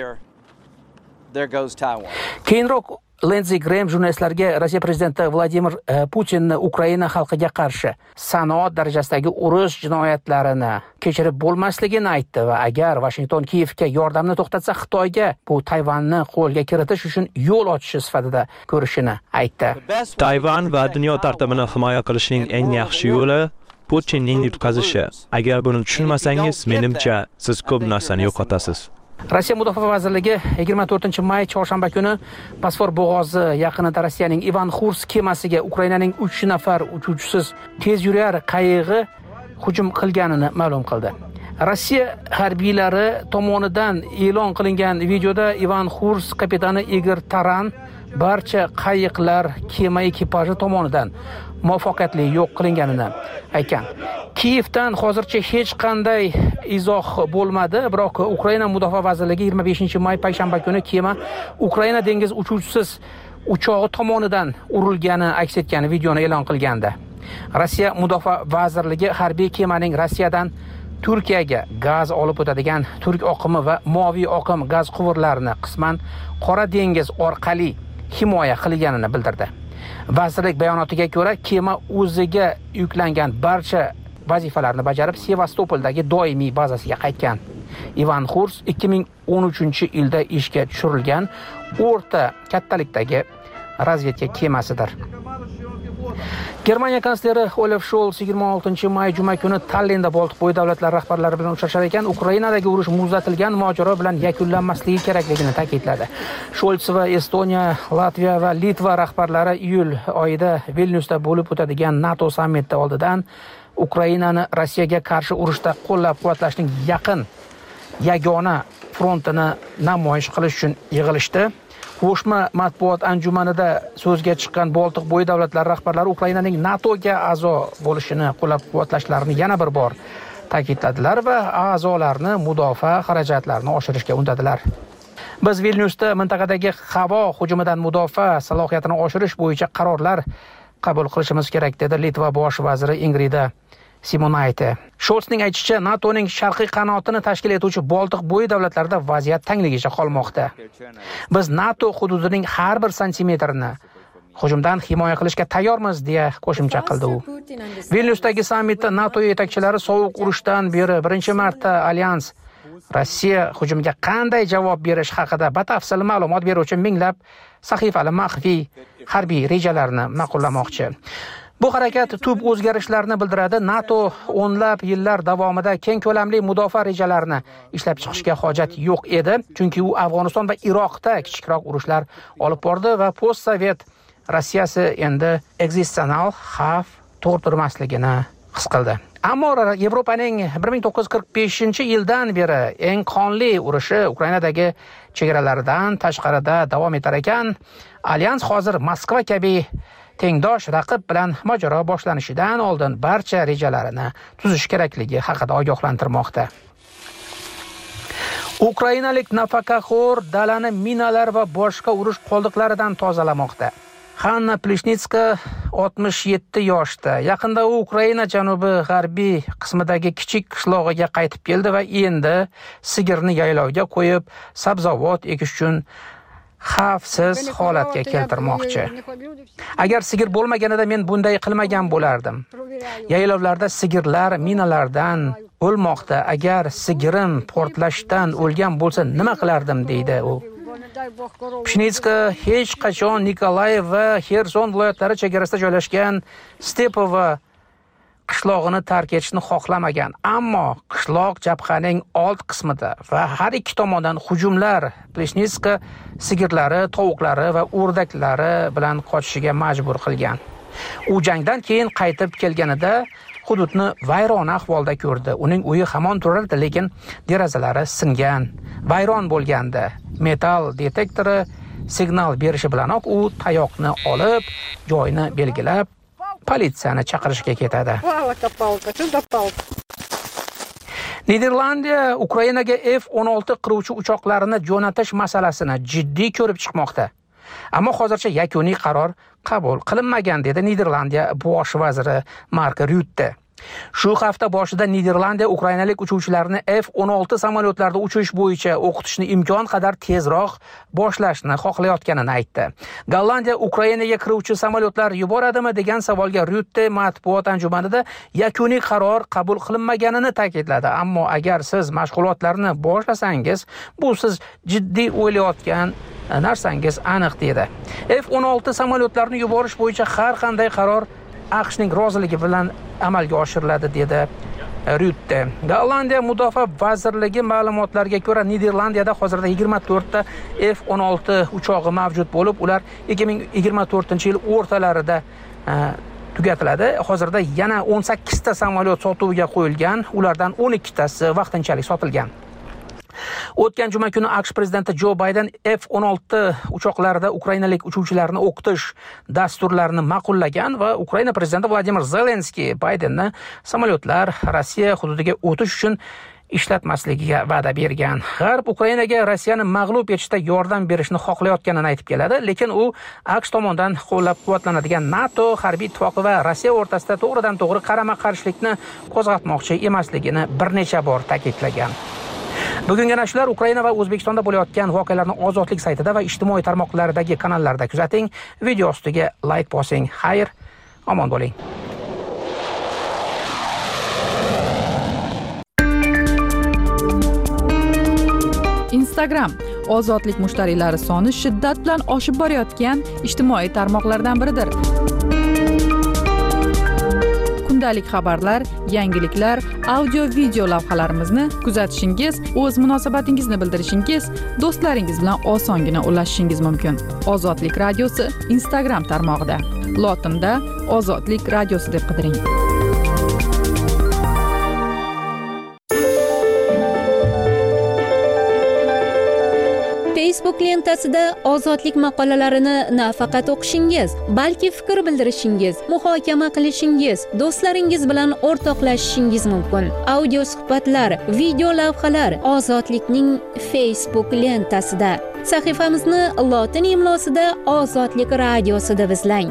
Keyinroq Lindsey Graham jurnalistlarga Rossiya prezidenti Vladimir Putinni Ukraina xalqiga qarshi sanoat darajasidagi urush jinoyatlarini kechirib bo'lmasligini aytdi va agar Washington Kiyevga yordamni to'xtatsa, Xitoyga bu Tayvanni qo'lga kiritish uchun yo'l ochishi sifatida ko'rishini aytdi. Tayvan va dunyo tartibini himoya qilishning eng yaxshi yo'li Putinning yutqazishi. Agar buni tushunmasangiz, menimcha siz ko'p narsani yo'qotasiz. Rossiya Mudofaa vazirligi 24-may chorshanba kuni Bosfor bo'g'ozi yaqinida Rossiyaning Ivan Xurs kemasiga Ukrainaning 3 nafar uchuvchisiz tezyurar qayig'i hujum qilganini ma'lum qildi. Rossiya harbiylari tomonidan e'lon qilingan videoda Ivan Xurs kapitani Igor Taran barcha qayiqlar kema ekipaji tomonidan muvaffaqiyatli yo'q qilinganini aytgan. Kiyevdan hozircha hech qanday izoh bo'lmadi, biroq Ukraina Mudofaa vazirligi 25-may payshanba kuni kema Ukraina dengiz uchuvchisiz uchog'i tomonidan urilgani aks etgan videoni e'lon qilgandi. Rossiya Mudofaa vazirligi harbiy kemaning Rossiyadan Turkiyaga gaz olib o'tadigan turk oqimi va moviy oqim gaz quvurlarini qisman Qora dengiz orqali himoya qilganini bildirdi. Vazirlik bayonotiga ko'ra, kema o'ziga yuklangan barcha vazifalarni bajarib Sevastopoldagi doimiy bazasiga qaytgan. Ivan Xurs 2013-yilda ishga tushirilgan o'rta kattalikdagi razvedka kemasidir. Germaniya kansleri Olaf Scholz 26-may juma kuni Tallinda Boltiq bo'yi davlatlari rahbarlari bilan uchrashar ekan, Ukrainadagi urush muzlatilgan mojaro bilan yakunlanmasligi kerakligini ta'kidladi. Scholz va Estoniya, Latviya va Litva rahbarlari iyul oyida Vilnyusda bo'lib o'tadigan NATO sammiti oldidan Ukrainani Rossiyaga qarshi urushda qo'llab-quvvatlashning yagona frontini namoyish qilish uchun yig'ilishdi. Qo'shma matbuot anjumanida so'zga chiqqan Boltiq bo'yi davlatlari rahbarlari Ukrainaning NATOga a'zo bo'lishini qo'llab-quvvatlashlarini yana bir bor ta'kidladilar va a'zolarni mudofaa xarajatlarini oshirishga undadilar. Biz Vilnyusda mintaqadagi havo hujumidan mudofaa salohiyatini oshirish bo'yicha qarorlar qabul qilishimiz kerak, dedi Litva bosh vaziri Ingrida Simonaite. Scholzning aytishicha, NATOning sharqiy qanotini tashkil etuvchi Boltiq bo'yi davlatlarida vaziyat tangligicha qolmoqda. Biz NATO hududining har bir santimetrini hujumdan himoya qilishga tayyormiz deya qo'shimcha qildi u. Vilnyusdagi sammitda NATO yetakchilari sovuq urushdan beri birinchi marta alyans Rossiya hujumiga qanday javob berish haqida batafsil ma'lumot beruvchi minglab sahifali maxfiy harbiy rejalarni ma'qullamoqchi. Bu harakat tub o'zgarishlarni bildiradi. NATO o'nlab yillar davomida keng ko'lamli mudofaa rejalarini ishlab chiqishga hojat yo'q edi, chunki u Afg'oniston va Iroqda kichikroq urushlar olib bordi va postsovet Rossiyasi endi ekzissional xavf tug'dirmasligini his qildi. Ammo Yevropaning 1945-yildan beri eng qonli urushi Ukrainadagi chegaralaridan tashqarida davom etar ekan, alyans hozir Moskva kabi tengdosh raqib bilan mojaro boshlanishidan oldin barcha rejalarini tuzish kerakligi haqida ogohlantirmoqda. Ukrainalik nafaqaxo'r dalani minalar va boshqa urush qoldiqlaridan tozalamoqda. Hanna Pleshnitska 67 yoshda. Yaqinda u Ukraina janubi g'arbiy qismidagi kichik qishlog'iga qaytib keldi va endi sigirni yaylovga qo'yib, sabzavot ekish uchun xavfsiz holatga keltirmoqchi. Agar sigir bo'lmaganida men bunday qilmagan bo'lardim. Yaylovlarda sigirlar minalardan o'lmoqda. Agar sigirim portlashdan o'lgan bo'lsa nima qilardim deydi u. Pshnitska hech qachon Nikolayev va Xerson viloyatlari chegarasida joylashgan Stepovo qishlog'ini tark etishni xohlamagan, ammo qishloq jabhaning old qismida va har ikki tomondan hujumlar Pleshnitska sigirlari, tovuqlari va o'rdaklari bilan qochishiga majbur qilgan. U jangdan keyin qaytib kelganida hududni vayrona ahvolda ko'rdi. Uning uyi hamon turardi, lekin derazalari singan, vayron bo'lganda. Metal detektori signal berishi bilanoq u tayoqni olib, joyni belgilab, politsiyani chaqirishga ketadi. Niderlandiya Ukrainaga F-16 qiruvchi uchoqlarini jo'natish masalasini jiddiy ko'rib chiqmoqda. Ammo hozircha yakuniy qaror qabul qilinmagan, dedi Niderlandiya bosh vaziri Mark Rutte. Shu hafta boshida Niderlandiya ukrainalik uchuvchilarni F-16 samolyotlarda uchish bo'yicha o'qitishni imkon qadar tezroq boshlashni xohlayotganini aytdi. Gollandiya Ukrainaga kiruvchi samolyotlar yuboradimi degan savolga Rutte matbuot anjumanida yakuniy qaror qabul qilinmaganini ta'kidladi. Ammo agar siz mashg'ulotlarni boshlasangiz, bu siz jiddiy o'ylayotgan narsangiz aniq dedi. F-16 samolyotlarini yuborish bo'yicha har qanday qaror AQShning roziligi bilan amalga oshiriladi, dedi Rutte. Gollandiya mudofaa vazirligi ma'lumotlariga ko'ra, Niderlandiyada hozirda 24 ta F-16 uchog'i mavjud bo'lib, ular 2024-yil o'rtalarida tugatiladi. Hozirda yana 18 ta samolyot sotuvga qo'yilgan, ulardan 12 tasi vaqtinchalik sotilgan. O'tgan juma kuni AQSh prezidenti Jo Bayden F-16 uchoqlarida ukrainalik uchuvchilarni o'qitish dasturlarini ma'qullagan va Ukraina prezidenti Vladimir Zelenskiy Baydenni samolyotlar Rossiya hududiga o'tish uchun ishlatmasligiga va'da bergan. G'arb Ukrainaga Rossiyani mag'lub etishda yordam berishni xohlayotganini aytib keladi, lekin u AQSh tomonidan qo'llab-quvvatlanadigan NATO harbiy ittifoqi va Rossiya o'rtasida to'g'ridan-to'g'ri qarama-qarshilikni qo'zg'atmoqchi emasligini bir necha bor ta'kidlagan. Bugungi nashrlar Ukraina va O'zbekistonda bo'layotgan voqealarni Ozodlik saytida va ijtimoiy tarmoqlardagi kanallarda kuzating. Video ostiga like bosing. Xayr, omon bo'ling. Instagram ozodlik mushtariylari soni shiddat bilan oshib borayotgan ijtimoiy tarmoqlardan biridir. Kundalik xabarlar, yangiliklar, audio-video lavhalarimizni kuzatishingiz, o'z munosabatingizni bildirishingiz, do'stlaringiz bilan osongina ulashishingiz mumkin. Ozodlik radiosi Instagram tarmog'ida. Lotinda Ozodlik radiosi deb qidiring. Facebook lentasida ozodlik maqolalarini nafaqat o'qishingiz, balki fikr bildirishingiz, muhokama qilishingiz, do'stlaringiz bilan o'rtoqlashishingiz mumkin. Audio suhbatlar, video lavhalar Ozodlikning Facebook lentasida. Sahifamizni lotin imlosida Ozodlik radiosi deb izlang.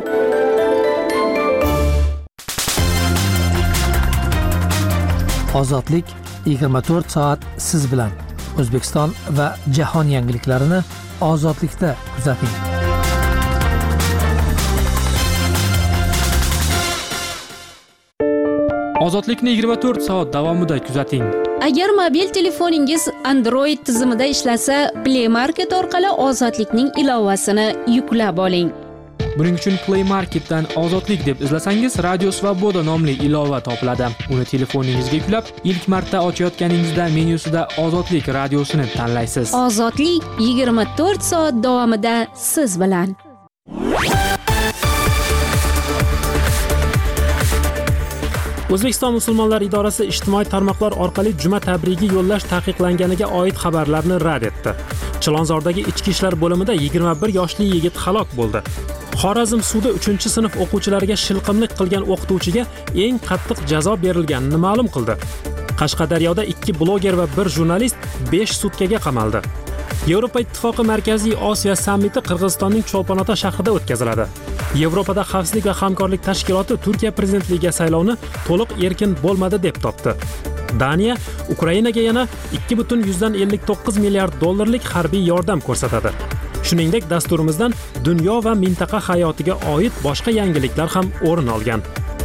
Ozodlik 24 soat siz bilan. O'zbekiston va jahon yangiliklarini Ozodlikda kuzating. Ozodlikni 24 soat davomida kuzating. Agar mobil telefoningiz Android tizimida ishlasa, Play Market orqali Ozodlikning ilovasini yuklab oling. Buning uchun Play Marketdan Ozodlik deb izlasangiz, Radio Svoboda nomli ilova topiladi. Uni telefoningizga yuklab, ilk marta ochayotganingizda menyusida Ozodlik radiosini tanlaysiz. Ozodlik 24 soat davomida siz bilan. O'zbekiston musulmonlar idorasi ijtimoiy tarmoqlar orqali juma tabrigi yo'llash taqiqlanganiga oid xabarlarni rad etdi. Chilonzordagi ichki ishlar bo'limida 21 yoshli yigit halok bo'ldi. Xorazm sudi 3-sinf o'quvchilariga shilqimlik qilgan o'qituvchiga eng qattiq jazo berilganini ma'lum qildi. Qashqadaryoda 2 bloger va 1 jurnalist 5 sutkaga qamaldi. Yevropa Ittifoqi Markaziy Osiyo sammiti Qirg'izistonning Cho'lpon-Ota shahrida o'tkaziladi. Yevropada xavfsizlik va hamkorlik tashkiloti Turkiya prezidentligiga saylovni to'liq erkin bo'lmadi deb topdi. Daniya Ukrainaga yana 2,59 milliard dollarlik harbiy yordam ko'rsatadi. Shuningdek, dasturimizdan dunyo va mintaqa hayotiga oid boshqa yangiliklar ham o'rin olgan.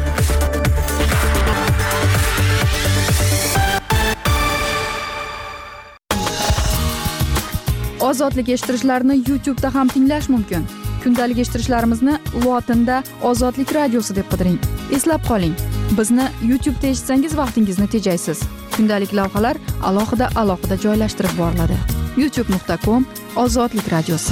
Ozodlik eshittirishlarni YouTube'da ham tinglash mumkin. Kundalik eshittirishlarimizni lotinda Ozodlik radiosi deb qidiring. Eslab qoling, bizni YouTube'da eshitsangiz vaqtingizni tejaysiz. Kundalik lavhalar alohida joylashtirib boriladi. youtube.com Ozodlik radiosi.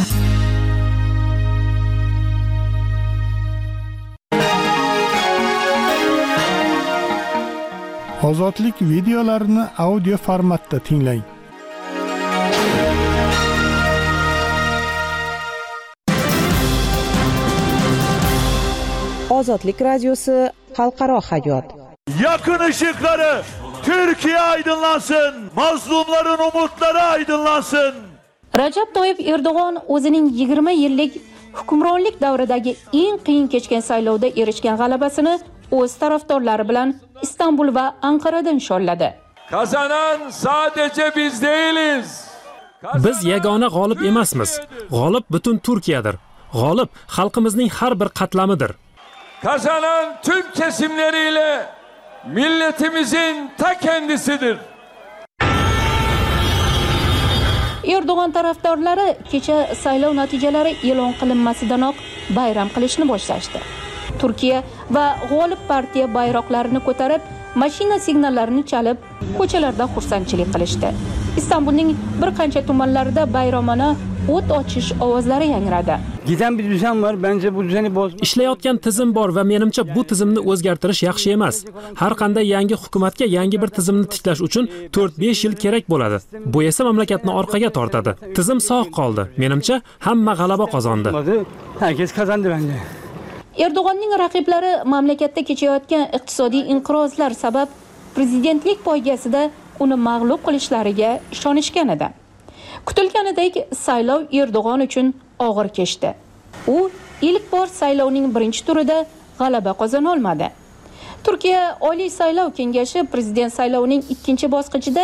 Ozodlik videolarini audio formatda tinglang. Ozodlik radiosi xalqaro hayot. Yakın ışıkları Türkiye aydınlansın, mazlumların umutları aydınlansın. Rajab Toyyib Erdo'g'on o'zining 20 yillik hukmronlik davridagi eng qiyin kechgan saylovda erishgan g'alabasini o'z tarafdorlari bilan Istanbul va Anqarada nishonladi. Kazanan sadece biz değiliz. Biz yagona g'olib emasmiz. G'olib butun Turkiyadir. G'olib xalqimizning har bir qatlamidir. Kazanan tüm kesimleriyle milletimizin ta kendisidir. Erdo'g'on tarafdorlari kecha saylov natijalari e'lon qilinmasidanoq bayram qilishni boshlashdi. Turkiya va g'olib partiya bayroqlarini ko'tarib, mashina signallarini chalib, ko'chalarda xursandchilik qilishdi. Istanbulning bir qancha tumanlarida bayramona o't ochish ovozlari yangradi. Giden bir düzen var. Bence bu düzeni Ishlayotgan tizim bor va menimcha bu tizimni o'zgartirish yaxshi emas. Har qanday yangi hukumatga yangi bir tizimni tiklash uchun 4-5 yil kerak bo'ladi. Bu esa mamlakatni orqaga tortadi. Tizim sog' qoldi. Menimcha hamma g'alaba qozondi. Herkes kazandı bence. Erdo'g'onning raqiblari mamlakatda kechayotgan iqtisodiy inqirozlar sabab prezidentlik poygasida uni mag'lub qilishlariga ishonishgan edi. Kutilganidek saylov Erdo'g'on uchun og'ir kechdi. U ilk bor saylovning birinchi turida g'alaba qozona olmadi. Turkiya Oliy saylov kengashi prezident saylovining ikkinchi bosqichida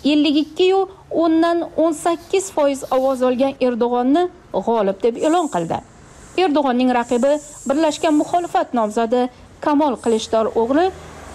52,18% ovoz olgan Erdo'g'onni g'olib deb e'lon qildi. Erdo'g'onning raqibi Birlashgan muxolifat nomzodi Kamol Kılıçdaroğlu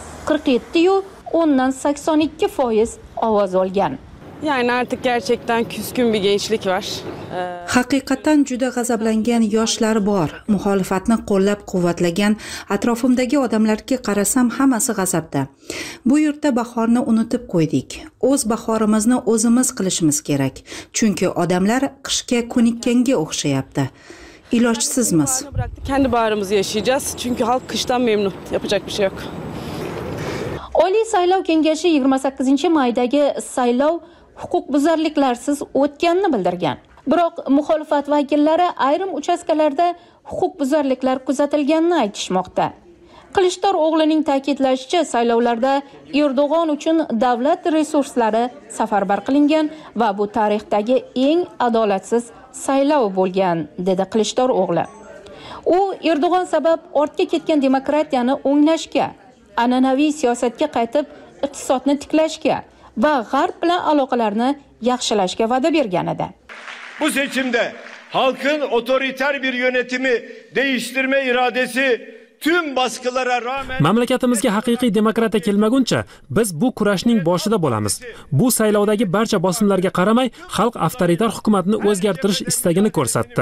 47,82% ovoz olgan. Yani artık gerçekten küskün bir gençlik var. Haqiqatan juda g'azablangan yoshlar bor. Muxolifatni qo'llab-quvvatlagan atrofimdagi odamlarga qarasam hammasi g'azabda. Bu yurtda bahorni unutib qo'ydik. O'z bahorimizni o'zimiz qilishimiz kerak. Chunki odamlar qishga ko'nikkanga o'xshayapti. İlojsizmiz. Kendi baharımızı yaşayacağız. Çünkü halk kıştan memnun. Yapacak bir şey yok. Oliy saylov kengashi 28 maydagi saylov huquqbuzarliklarsiz o'tganini bildirgan. Biroq muxolifat vakillari ayrim uchastkalarda huquqbuzarliklar kuzatilganini aytishmoqda. Kılıçdaroğlu'ning ta'kidlashicha, saylovlarda Erdo'g'on uchun davlat resurslari safarbar qilingan va bu tarixdagi eng adolatsiz saylov bo'lgan, dedi Kılıçdaroğlu. U Erdo'g'on sabab ortga ketgan demokratiyani o'nglashga, an'anaviy siyosatga qaytib iqtisodni tiklashga va g'arb bilan aloqalarni yaxshilashga va'da bergan edi. Bu seçimde halkın otoriter bir yönetimi değiştirme iradesi tüm baskılara rağmen mamlakatimizga haqiqiy demokratiya kelmaguncha biz bu kurashning boshida bo'lamiz. Bu saylovdagi barcha bosimlarga qaramay xalq avtoritar hukumatni o'zgartirish istagini ko'rsatdi.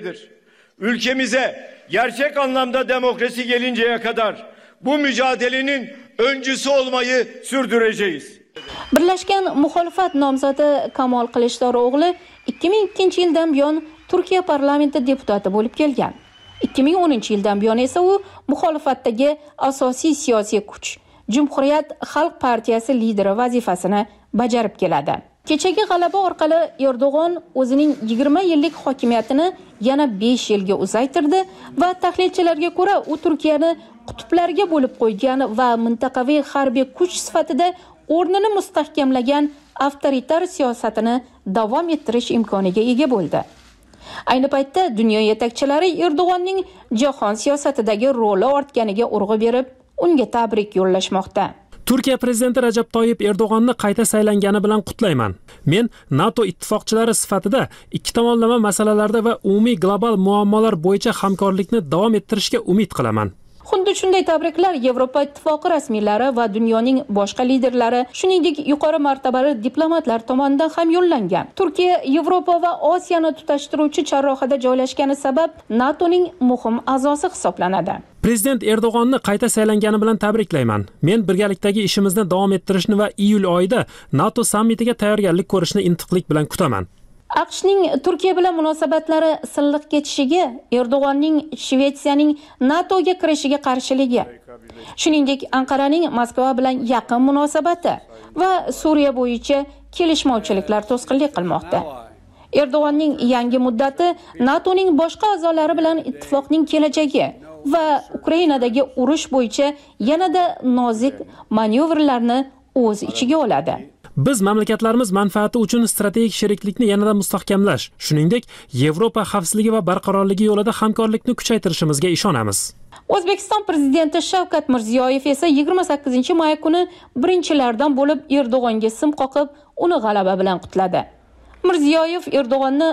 Ülkemize gerçek anlamda demokrasi gelinceye kadar bu mücadelenin öncüsü olmayı sürdüreceğiz. Birlashgan muxolifat nomzodi Kamol Qilichdarog'li 2002-yildan buyon Turkiya parlamenti deputati bo'lib kelgan. 2010-yildan buyon esa u muxolifatdagi asosiy siyosiy kuch, Cumhuriyet Xalq partiyasi lideri vazifasini bajarib keladi. Kechagi g'alaba orqali Erdo'g'on o'zining 20 yillik hokimiyatini yana 5 yilga uzaytirdi va tahlilchilarga ko'ra u Turkiyani qutblarga bo'lib qo'ygan va mintaqaviy harbiy kuch sifatida o'rnini mustahkamlagan avtoritar siyosatini davom ettirish imkoniga ega bo'ldi. Ayni paytda dunyo yetakchilari Erdo'g'onning jahon siyosatidagi roli ortganiga urg'u berib, unga tabrik yo'llashmoqda. Turkiya prezidenti Rajab Toyyib Erdo'g'onni qayta saylangani bilan qutlayman. Men NATO ittifoqchilari sifatida ikki tomonlama masalalarda va umumiy global muammolar bo'yicha hamkorlikni davom ettirishga umid qilaman. Xuddi shunday tabriklar Yevropa ittifoqi rasmiylari va dunyoning boshqa liderlari, shuningdek yuqori martabali diplomatlar tomonidan ham yo'llangan. Turkiya Yevropa va Osiyoni tutashtiruvchi charrohada joylashgani sabab NATOning muhim a'zosi hisoblanadi. Prezident Erdo'g'onni qayta saylangani bilan tabriklayman. Men birgalikdagi ishimizni davom ettirishni va iyul oyida NATO sammitiga tayyorgarlik ko'rishni intiqlik bilan kutaman. AQShning Turkiya bilan munosabatlari silliq ketishiga, Erdo'g'onning Shvetsiyaning NATOga kirishiga qarshiligi, shuningdek Anqaraning Moskva bilan yaqin munosabati va Suriya bo'yicha kelishmovchiliklar to'sqinlik qilmoqda. Erdo'g'onning yangi muddati NATOning boshqa a'zolari bilan ittifoqning kelajagi va Ukrainadagi urush bo'yicha yanada nozik manyovrlarni o'z ichiga oladi. Biz mamlakatlarimiz manfaati uchun strategik sheriklikni yanada mustahkamlash, shuningdek, Yevropa xavfsizligi va barqarorligi yo'lida hamkorlikni kuchaytirishimizga ishonamiz. O'zbekiston prezidenti Shavkat Mirziyoyev esa 28-may kuni birinchilardan bo'lib Erdo'g'onga sim qoqib, uni g'alaba bilan qutladi. Mirziyoyev Erdo'g'onni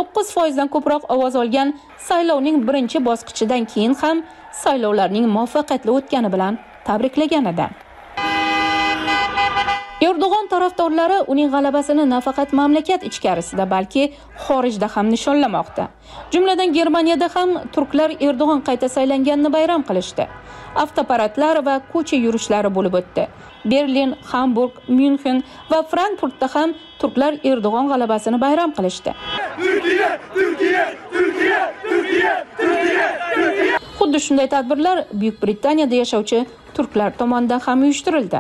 49% dan ko'proq ovoz olgan saylovning birinchi bosqichidan keyin ham saylovlarning muvaffaqiyatli o'tgani bilan tabriklagan edi. Erdo'g'on tarafdorlari uning g'alabasini nafaqat mamlakat ichkarisida, balki xorijda ham nishonlamoqda. Jumladan Germaniyada ham turklar Erdo'g'on qayta saylanganini bayram qilishdi. Avtoparadlar va ko'cha yurishlari bo'lib o'tdi. Berlin, Hamburg, München va Frankfurtda ham turklar Erdo'g'on g'alabasini bayram qilishdi. Turkiya, Turkiya, Turkiya, Turkiya, Turkiya, Turkiya. Xuddi shunday tadbirlar Buyuk Britaniyada yashovchi turklar tomonidan ham uyushtirildi.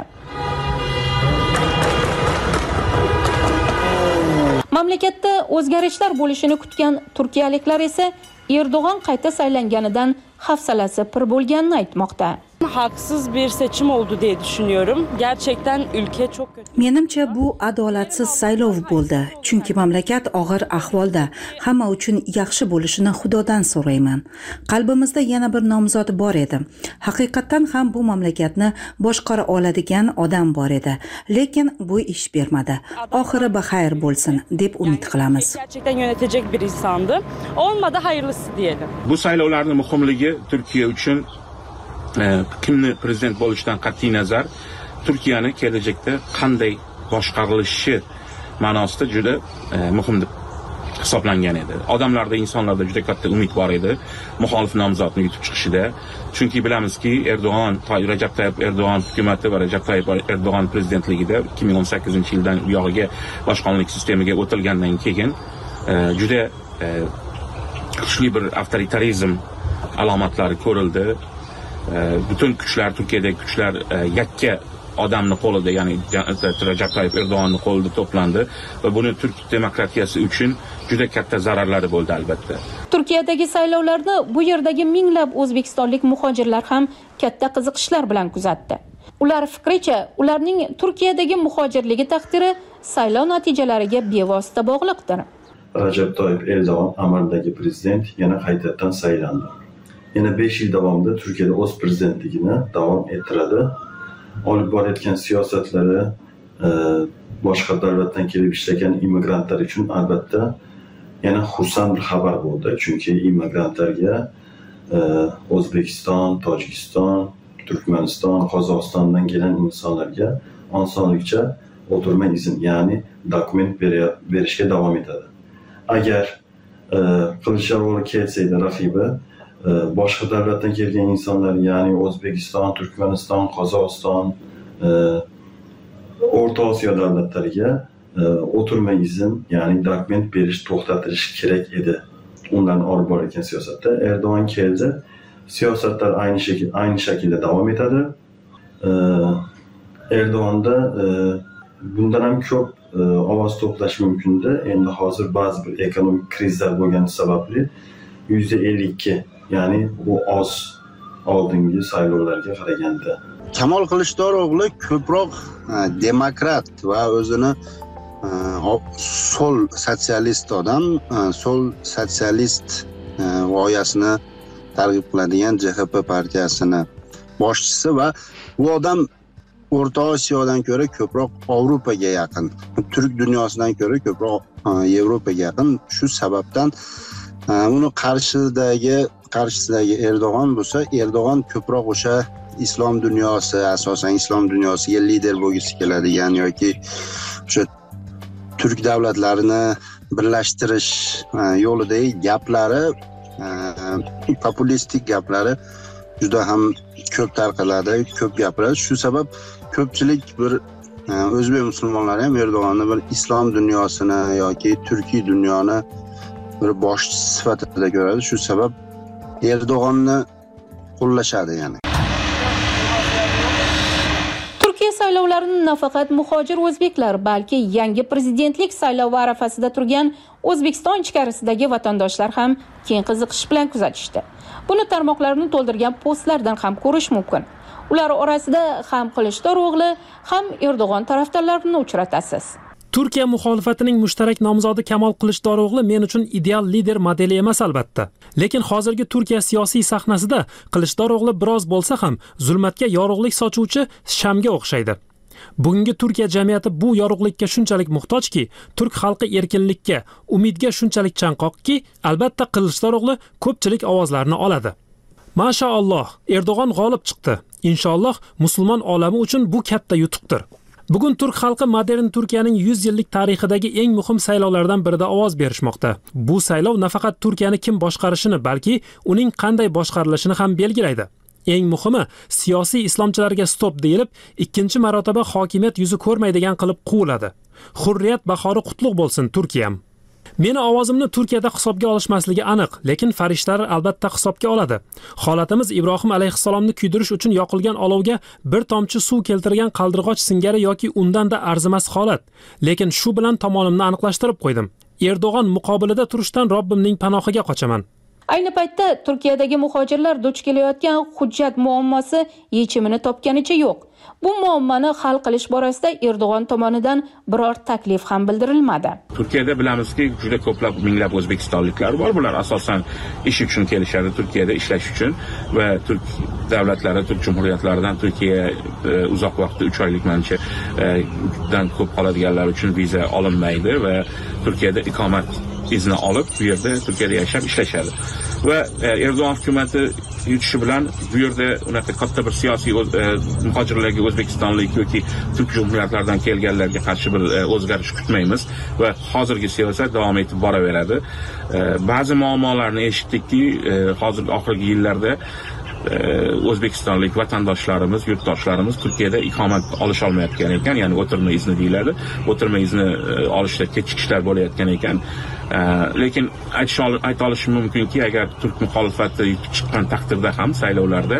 Mamlakatda o'zgarishlar bo'lishini kutgan turkiyaliklar esa Erdo'g'on qayta saylanganidan hafsalasi pir bo'lganini aytmoqda. Haksız bir seçim oldu diye düşünüyorum. Gerçekten ülke çok kötü. Menimcha bu adolatsiz saylov bo'ldi. Chunki mamlakat og'ir ahvolda. Hamma uchun yaxshi bo'lishini Xudodan so'rayman. Qalbimizda yana bir nomzod bor edi. Haqiqatan ham bu mamlakatni boshqara oladigan odam bor edi. Lekin bu ish bermadi. Oxiri baxayr bo'lsin deb umid qilamiz. Gerçekten yönetecek bir insandı. Olmadı, hayırlısı diyelim. Bu saylovlarning muhimligi Turkiya uchun kimni prezident bo'lishidan qat'iy nazar Turkiyani kelajakda qanday boshqarilishi ma'nosida juda muhim deb hisoblangan edi. Odamlarda, insonlarda juda katta umid bor edi muxolif nomzodni yutib chiqishida. Chunki bilamizki, Rajab Tayyip Erdo'g'on hukumati va Rajab Tayyip Erdo'g'on prezidentligida 2018-yildan u yog'iga boshqonlik sistemiga o'tilgandan keyin juda kuchli bir avtoritarizm alomatlari ko'rildi. Bütün kuchlar, Turkiyadagi kuchlar yakka odamni qo'lida, ya'ni Rajab Tayyip Erdo'g'onning qo'lida to'plandi va buni Turk demokratiyasi uchun juda katta zararlari bo'ldi albatta. Turkiyadagi saylovlarni bu yerdagi minglab o'zbekistonlik muhojirlar ham katta qiziqishlar bilan kuzatdi. Ular fikricha, ularning Turkiyadagi muhojirligi taqdiri saylov natijalariga bevosita bog'liqdir. Rajab Tayyip Erdo'g'on amaldagi prezident yana qaytadan saylandi. Yana 5 yil davomida Turkiyada o'z prezidentligini davom ettiradi. Olib borayotgan siyosatlari boshqa davlatdan kelib ishlagan immigrantlar uchun albatta yana xursand bir xabar bo'ldi. Chunki immigrantlarga O'zbekiston, Tojikiston, Turkmaniston, Qozog'istondan kelgan insonlarga osonlikcha o'tirma izn, ya'ni dokument berishga davom etadi. Agar Kılıçdaroğlu kelsaydi raqibi boshqa davlatdan kelgan insonlar, ya'ni O'zbekiston, Turkmaniston, Qozog'iston, O'rta Osiyo davlatlariga o'tirma izn, ya'ni dokument berish to'xtatilishi kerak edi. Undan olib borayotgan siyosatda Erdo'g'an keldi. Siyosatlar aynı şekilde devam etadi. Erdo'g'anda bundan ham ko'p ovoz to'plash mumkindi. Endi hozir ba'zi bir ekonomik krizlar bo'lgani sababli %52, ya'ni bu oz oldingi saylovlarga qaraganda. Kamol Kılıçdaroğlu ko'proq demokrat va o'zini sol sotsialist odam, sol sotsialist g'oyasini targ'ib qiladigan CHP partiyasini boshchisi va bu odam O'rta Osiyodan ko'ra ko'proq Avropaga yaqin, Turk dunyosidan ko'ra ko'proq Yevropaga yaqin. Shu sababdan uni qarshisidagi Erdo'g'an bo'lsa, Erdo'g'an ko'proq o'sha islom dunyosi, asosan islom dunyosiga lider bo'lgisi keladigan yoki o'sha Turk davlatlarini birlashtirish yo'lidagi gaplari, populistik gaplari juda ham ko'p tarqaladi, ko'p gapiradi. Shu sabab ko'pchilik bir o'zbek musulmonlari ham Erdo'g'anni bir islom dunyosini yoki turkiy dunyoni bir boshchi sifatida ko'radi. Shu sabab Erdo'g'anni qo'llashadi yani. Turkiya saylovlarini nafaqat muhojir o'zbeklar, balki yangi prezidentlik saylovi arafasida turgan O'zbekiston ichkarisidagi vatandoshlar ham keng qiziqish bilan kuzatishdi. Buni tarmoqlarni to'ldirgan postlardan ham ko'rish mumkin. Ular orasida ham Kılıçdaroğlu, ham Erdo'g'an tarafdorlarini uchratasiz. Turkiya muxolifatining mushtarak nomzodi Kamol Kılıçdaroğlu men uchun ideal lider modeli emas albatta. Lekin hozirgi Turkiya siyosiy sahnasida Kılıçdaroğlu biroz bo'lsa ham zulmatga yorug'lik sochuvchi shamga o'xshaydi. Bugungi Turkiya jamiyati bu yorug'likka shunchalik muhtojki, turk xalqi erkinlikka, umidga shunchalik chanqoqki, albatta Kılıçdaroğlu ko'pchilik ovozlarni oladi. Mashaalloh, Erdo'g'an g'olib chiqdi. Inshaalloh musulmon olami uchun bu katta yutuqdir. Bugun turk xalqi modern Turkiyaning 100 yillik tarixidagi eng muhim saylovlardan birida ovoz berishmoqda. Bu saylov nafaqat Turkiyani kim boshqarishini, balki uning qanday boshqarilishini ham belgilaydi. Eng muhimi, siyosiy islomchilarga stop deyilib, ikkinchi marotaba hokimiyat yuzi ko'rmaydigan qilib quviladi. Hurriyat bahori qutlug' bo'lsin Turkiyam. Meni ovozimni Turkiyada hisobga olishmasligi aniq, lekin farishtalar albatta hisobga oladi. Holatimiz Ibrohim alayhissalomni kuydirish uchun yoqilgan olovga bir tomchi suv keltirgan qaldirg'och singari yoki undan-da arzimas holat. Lekin shu bilan tomonimni aniqlashtirib qo'ydim. Erdo'g'an muqobilida turishdan Robbimning panohiga qochaman. Ayni paytda Turkiyadagi muhojirlar duch kelayotgan hujjat muammosi yechimini topganicha yo'q. Bu muammoni hal qilish borasida Erdo'g'an tomonidan biror taklif ham bildirilmadi. Turkiyada bilamizki, juda ko'plab minglab o'zbekistonliklar bor. Bular asosan ish uchun kelishadi, Turkiyada ishlash uchun va turk davlatlari, turk jumhuriyatlaridan Turkiya uzoq vaqt 3 oylik mancha dan ko'p qoladiganlar uchun viza olinmaydi va Turkiyada ikomat izni olib, bu yerda Turkiyada yashab ishlashadi. Va Erdo'g'an hukumatı yutishi bilan bu yerda unaqa katta bir siyosiy muhojirlarga o'zbekistonlik yoki turk jumhuriyatlaridan kelganlarga qarshi bir o'zgarish kutmaymiz va hozirgi siyosat davom etib boraveradi. Ba'zi muammolarni eshitdikki, hozir oxirgi yillarda o'zbekistonlik vatandoshlarimiz, yurtdoshlarimiz Turkiyada ikomat olish olmayotgan ekan, ya'ni o'tirma izni deyiladi. O'tirma izni olishda kechikishlar bo'layotgan ekan. Lekin ayta olishim mumkinki, agar turk muxolifati chiqqan taqdirda ham saylovlarda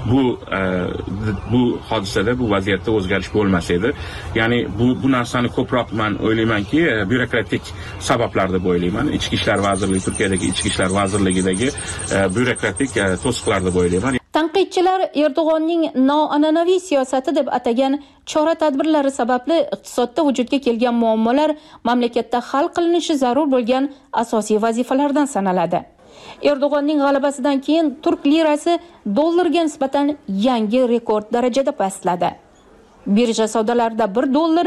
bu hodisada, bu vaziyatda o'zgarish bo'lmas edi. Ya'ni bu narsani ko'proq men o'ylaymanki, byurokratik sabablar deb o'ylayman. Ichki ishlar vazirligi, Turkiyadagi ichki ishlar vazirligidagi byurokratik to'siqlar deb o'ylayman. Tanqidchilar Erdo'g'anning noan'anaviy siyosati deb atagan chora-tadbirlari sababli iqtisodda vujudga kelgan muammolar mamlakatda hal qilinishi zarur bo'lgan asosiy vazifalardan sanaladi. Erdo'g'anning g'alabasidan keyin turk lirasi dollarga nisbatan yangi rekord darajada pastladi. Birja savdolarida 1 dollar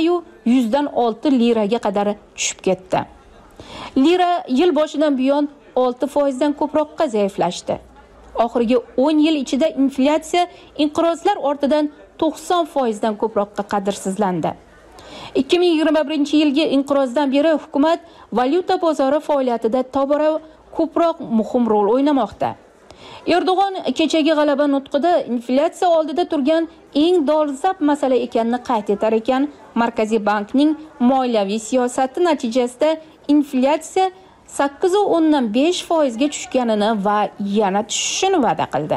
20.106 liraga qadar tushib ketdi. Lira yil boshidan buyon 6% dan ko'proqqa zaiflashdi. Oxirgi 10 yil ichida inflyatsiya inqirozlar ortidan 90% dan ko'proqqa qadrsizlandi. 2021-yilgi inqirozdan beri hukumat valyuta bozori faoliyatida tobora ko'proq muhim rol o'ynamoqda. Erdo'g'on kechagi g'alaba nutqida inflyatsiya oldida turgan eng dolzarb masala ekanini qayd etar ekan, Markaziy bankning moliyaviy siyosati natijasida inflyatsiya 8.5% ga tushganini va yana tushishini va'da qildi.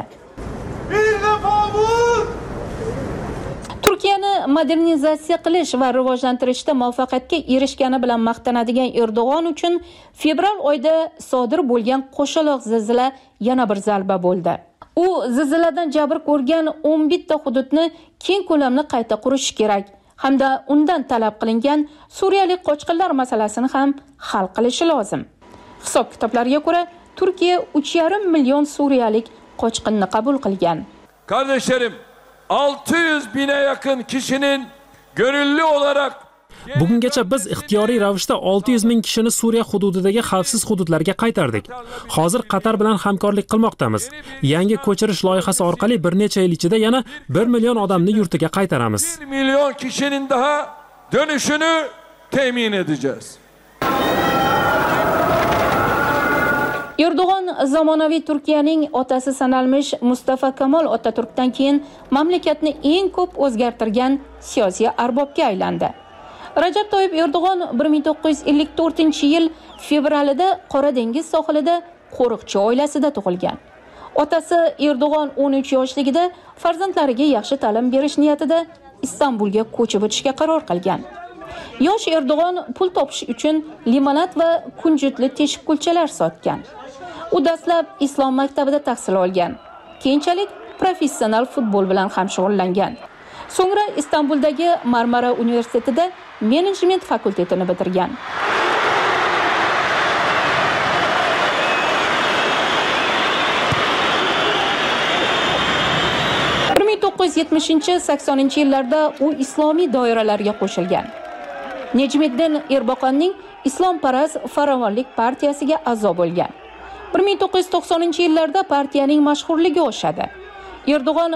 Turkiyani modernizatsiya qilish va rivojlantirishda muvaffaqiyatga erishgani bilan maqtanadigan Erdo'g'on uchun fevral oyida sodir bo'lgan qo'shaloq zilzila yana bir zarba bo'ldi. U zilziladan jabr ko'rgan 11 ta hududni keng ko'lamli qayta qurish kerak hamda undan talab qilingan suriyalik qochqinlar masalasini ham hal qilishi lozim. Hisob-kitoblarga ko'ra, Turkiya 3,5 million suriyalik qochqinni qabul qilgan. Kardeşlerim, 600 bine yakın kişinin gönüllü olarak Bugungacha biz ixtiyoriy ravishda 600 ming kishini Suriya hududidagi xavfsiz hududlarga qaytardik. Hozir Qatar bilan hamkorlik qilmoqdamiz. Yangi ko'chirish loyihasi orqali bir necha yil ichida yana 1 million odamni yurtiga qaytaramiz. 1 milyon kişinin daha dönüşünü temin edeceğiz. Erdo'g'on zamonaviy Turkiyaning otasi sanalmish Mustafa Kemal Otaturkdan keyin mamlakatni eng ko'p o'zgartirgan siyosiy arbobga aylandi. Rajab Toyyib Erdo'g'on 1954-yil fevralida Qora dengiz sohilida qo'riqchi oilasida tug'ilgan. Otasi Erdo'g'on 13 yoshligida farzandlariga yaxshi ta'lim berish niyatida Istanbulga ko'chib o'tishga qaror qilgan. Yosh Erdo'g'on pul topish uchun limonad va kunjutli teshik kulchalar sotgan. U dastlab islom maktabida tahsil olgan. Keyinchalik professional futbol bilan ham shug'ullangan. So'ngra Istanbuldagi Marmara universitetida menejment fakultetini bitirgan. (1970-80-yillarda u islomiy doiralarga qo'shilgan. Nejmiddin Erboqonning islomparast farovonlik partiyasiga a'zo bo'lgan. 1990-yillarda partiyaning mashhurligi oshadi. Erdo'g'on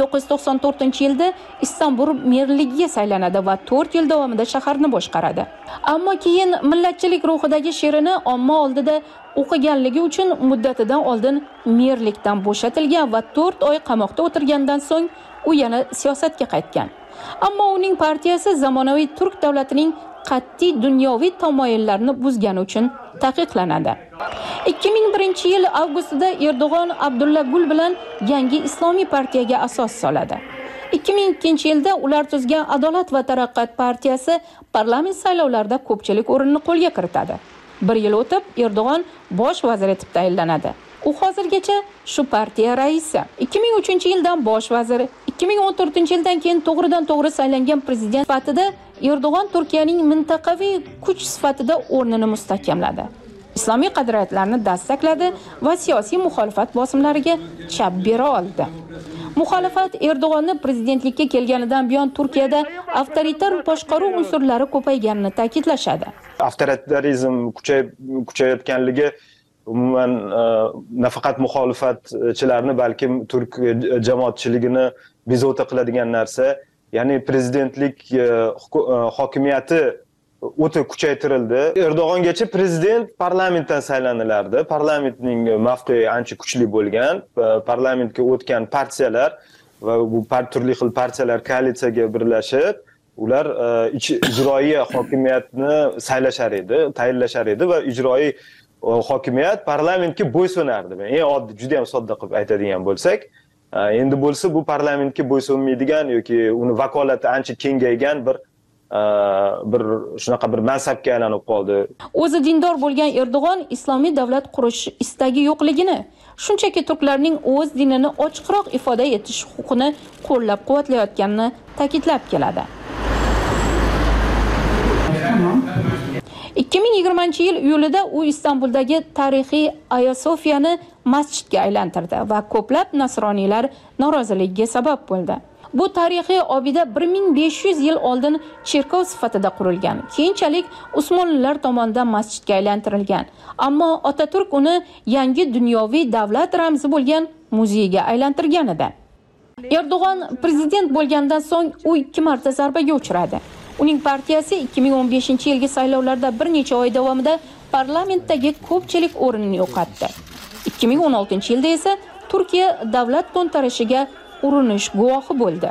1994-yilda Istanbul merligiga saylanadi va 4 yil davomida shaharni boshqaradi. Ammo keyin millatchilik ruhidagi she'rini omma oldida o'qiganligi uchun muddatidan oldin merlikdan bo'shatilgan va 4 oy qamoqda o'tirgandan so'ng u yana siyosatga qaytgan. Ammo uning partiyasi zamonaviy turk davlatining qat'iy dunyoviy tamoyillarini buzgani uchun taqiqlanadi. 2001-yil avgustida Erdo'g'on Abdulla Gul bilan yangi islomiy partiyaga asos soladi. 2002-yilda ular tuzgan Adolat va taraqqiyot partiyasi parlament saylovlarida ko'pchilik o'rinni qo'lga kiritadi. 1 yil o'tib Erdo'g'on bosh vazir etib tayinlanadi. U hozirgacha shu partiya raisi. 2003-yildan bosh vazir, 2014-yildan keyin to'g'ridan-to'g'ri saylangan prezident sifatida Erdo'g'on Turkiyaning mintaqaviy kuch sifatida o'rnini mustahkamladi. Islomiy qadriyatlarni dastakladi va siyosiy muxolifat bosimlariga chap bera oldi. Muxolifat Erdo'g'onni prezidentlikka kelganidan buyon Turkiyada avtoritar boshqaruv unsurlari ko'payganini ta'kidlashadi. Avtoritarizm kuchayotganligi umuman nafaqat muxolifatchilarni, balkim turk jamoatchiligini bezovta qiladigan narsa. Ya'ni prezidentlik hokimiyati o'ta kuchaytirildi. Erdo'g'ongacha prezident parlamentdan saylanilardi. Parlamentning mavqei ancha kuchli bo'lgan. Parlamentga o'tgan partiyalar va bu turli xil partiyalar koalitsiyaga birlashib, ular ijroiy hokimiyatni saylashar edi, tayinlashar edi va ijroiy hokimiyat parlamentga bo'ysunardi. Eng oddiy, juda ham sodda qilib aytadigan bo'lsak, endi bo'lsa bu parlamentga bo'ysunmaydigan yoki uni vakolati ancha kengaygan bir shunaqa bir mansabga aylanib qoldi. O'zi dindor bo'lgan Erdo'g'on islomiy davlat qurish istagi yo'qligini, shunchaki turklarning o'z dinini ochiqroq ifoda etish huquqini qo'llab-quvvatlayotganini ta'kidlab keladi. 2020-yil iyulida u Istanbuldagi tarixiy Aya Sofiyani masjidga aylantirdi va ko'plab nasroniylar noroziligiga sabab bo'ldi. Bu tarixiy obida 1500 yil oldin cherkov sifatida qurilgan. Keyinchalik Usmonlilar tomonidan masjidga aylantirilgan. Ammo Otaturk uni yangi dunyoviy davlat ramzi bo'lgan muzeyga aylantirgan edi. Erdo'g'on prezident bo'lgandan so'ng u 2 marta zarbaga uchradi. Uning partiyasi 2015-yilgi saylovlarda bir necha oy davomida parlamentdagi ko'pchilik o'rnini yo'qotdi. 2016-yilda esa Turkiya davlat to'ntarishiga urinish guvohi bo'ldi.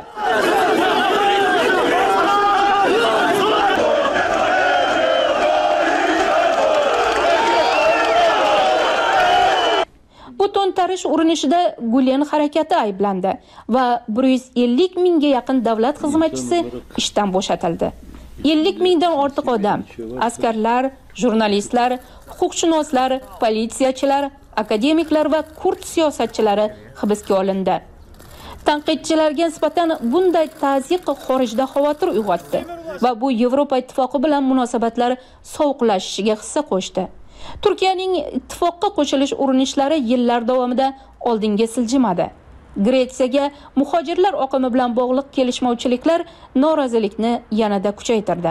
Bu to'ntarish urinishida Gulen harakati ayblandi va 150 mingga yaqin davlat xizmatchisi ishdan bo'shatildi. 50 mingdan ortiq odam, askarlar, jurnalistlar, huquqshunoslar, politsiyachilar, akademiklar va kurd siyosatchilari hibsga olindi. Tanqidchilarga nisbatan bunday tazyiq xorijda xavotir uyg'otdi va bu Yevropa ittifoqi bilan munosabatlar sovuqlashishiga hissa qo'shdi. Turkiyaning ittifoqqa qo'shilish urinishlari yillar davomida oldinga siljimadi. Gretsiyaga muhojirlar oqimi bilan bog'liq kelishmovchiliklar norozilikni yanada kuchaytirdi.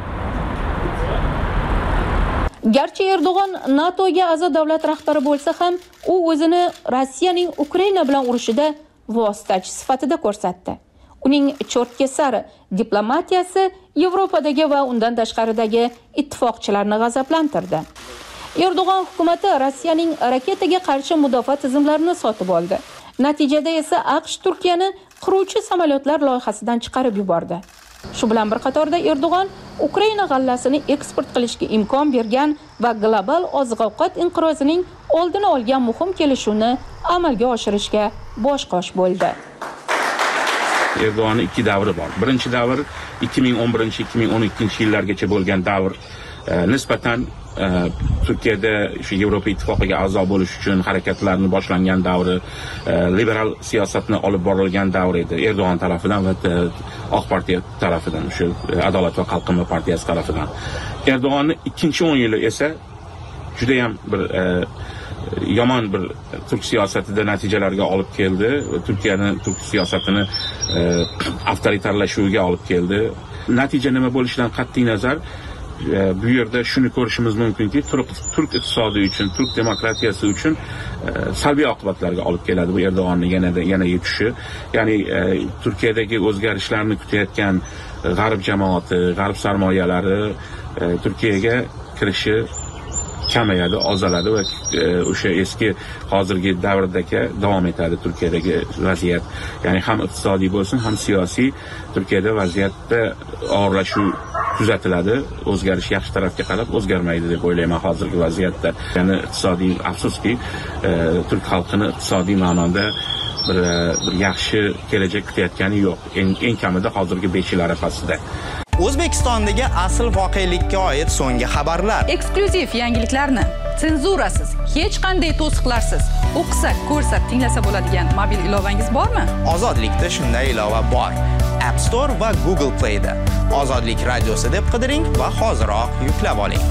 Garchi Erdo'g'on NATOga a'zo davlat rahbari bo'lsa ham, u o'zini Rossiyaning Ukraina bilan urushida vositachi sifatida ko'rsatdi. Uning cho'rtkesar diplomatiyasi Yevropadagi va undan tashqaridagi ittifoqchilarni g'azablantirdi. Erdo'g'on hukumatı Rossiyaning raketaga qarshi mudofaa tizimlarini sotib oldi. Natijada esa AQSh Turkiyani qiruvchi samolyotlar loyihasidan chiqarib yubordi. Shu bilan bir qatorda Erdo'g'on Ukraina g'allasini eksport qilishga imkon bergan va global oziq-ovqat inqirozining oldini olgan muhim kelishuvni amalga oshirishga bosh-qosh bo'ldi. Erdo'g'onning 2 davri bor. Birinchi davr 2011-2012 yillargacha bo'lgan davr. Nisbatan Turkiyada shu Yevropa ittifoqiga a'zo bo'lish uchun harakatlarni boshlangan davri, liberal siyosatni olib borilgan davr edi. Erdo'g'on tarafidan va Oq partiya tarafidan, shu Adolat va Qalqinma partiyasi tarafidan. Erdo'g'onning ikkinchi 10 yili esa juda ham bir yomon bir turk siyosatida natijalarga olib keldi. Turk siyosatini avtoritarlashuviga olib keldi. Natija nima bo'lishidan qat'iy nazar bu yerda shuni ko'rishimiz mumkinki, turk iqtisodi uchun, turk demokratiyasi uchun salbiy oqibatlarga olib keladi bu Erdo'g'onning yana yutishi. Ya'ni Turkiyadagi o'zgarishlarni kutayotgan g'arb jamoati, g'arb sarmoyalari Turkiyaga kirishi kamayadi, ozaladi va o'sha eski hozirgi davrdagi davom etadi Turkiyadagi vaziyat. Ya'ni ham iqtisodiy bo'lsin, ham siyosiy Turkiyada vaziyatda og'irlashuv kuzatiladi. O'zgarish yaxshi tarafga qarab o'zgarmaydi deb o'ylayman hozirgi vaziyatda. Ya'ni iqtisodiy, afsuski, turk xalqini iqtisodiy ma'noda bir yaxshi kelajak kutayotgani yo'q. Eng kamida hozirgi 5 yil arafasida. O'zbekistondagi asl voqelikka oid so'nggi xabarlar. Eksklyuziv yangiliklarni senzurasiz, hech qanday to'siqlarsiz o'qisa, ko'rsa, tinglasa bo'ladigan mobil ilovangiz bormi? Ozodlikda shunday ilova bor. App Store va Google Play da. Ozodlik radiosi deb qidiring va hoziroq yuklab oling.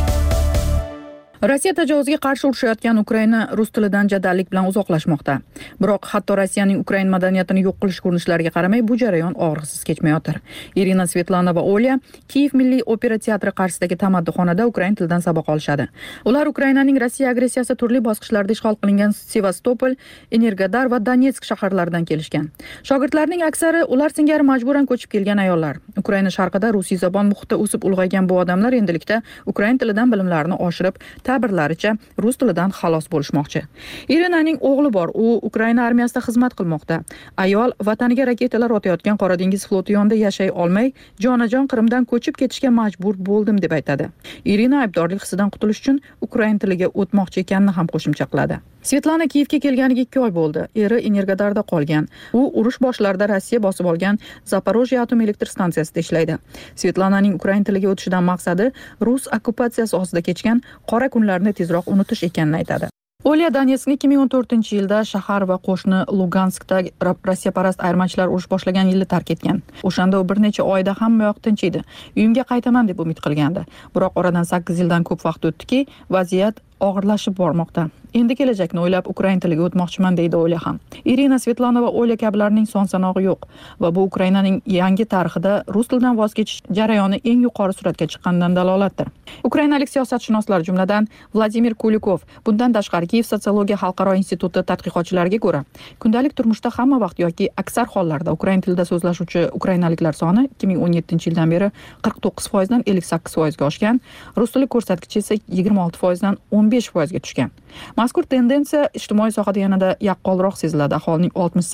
Rossiya tajovuzga qarshi urushayotgan Ukraina rus tilidan jadallik bilan uzoqlashmoqda. Biroq hatto Rossiyaning Ukraina madaniyatini yo'q qilish urinishlariga qaramay, bu jarayon og'riqsiz kechmayotir. Irina Svetlana va Olya Kiyev Milliy opera teatri qarshisidagi tamaddixonada ukrain tilidan saboq olishadi. Ular Ukrainaning Rossiya agressiyasi turli bosqichlarda ishg'ol qilingan Sevastopol, Energodar va Donetsk shaharlaridan kelishgan. Shogirdlarning aksari ular singari majburan ko'chib kelgan ayollar. Ukraina sharqida rusiy zabon muhitda o'sib ulg'aygan bu odamlar endilikda ukrain tilidan bilimlarini oshirib, ta'birlaricha rus tilidan xalos bo'lishmoqchi. Irinaning o'g'li bor, u Ukraina armiyasida xizmat qilmoqda. Ayol vataniga raketalar otayotgan Qora dengiz floti yonida yashay olmay, jonajon Qrimdan ko'chib ketishga majbur bo'ldim deb aytadi. Irina aybdorlik hissidan qutulish uchun ukrain tiliga o'tmoqchi ekanini ham qo'shimcha qiladi. Svetlana Kiyevga kelganiga 2 oy bo'ldi. Eri Energodarda qolgan. U urush boshlarida Rossiya bosib olgan Zaporojye atom elektr stansiyasida ishlaydi. Svetlananing ukrain tiliga o'tishidan maqsadi rus okkupatsiyasi ostida kechgan qora kunlarni tezroq unutish ekanini aytadi. Olya Donetskni 2014-yilda shahar va qo'shni Luganskda Rossiyaparast ayirmachilar urush boshlagan yilda tark etgan. O'shanda u bir necha oyda hammayoq tinch edi. Uyimga qaytaman deb umid qilgandi. Biroq oradan 8 yildan ko'p vaqt o'tdiki, vaziyat og'irlashib bormoqda. Endi kelajakni o'ylab ukrain tiliga o'tmoqchiman deydi Olya ham. Irina Svetlana va Olya kabilarning son sanog'i yo'q va bu Ukrainaning yangi tarixida rus tilidan voz kechish jarayoni eng yuqori suratga chiqqanidan dalolatdir. Ukrainalik siyosatshunoslar jumladan Vladimir Kulikov, bundan tashqari Kiyev sotsiologiya xalqaro instituti tadqiqotchilariga ko'ra, kundalik turmushda hamma vaqt yoki aksar hollarda ukrain tilida so'zlashuvchi ukrainaliklar soni 2017-yildan beri 49% dan 58%ga oshgan, rus tili ko'rsatkichi esa 26% dan 15% ga tushgan. Mazkur tendensiya ijtimoiy sohada yanada yaqqolroq seziladi. Aholining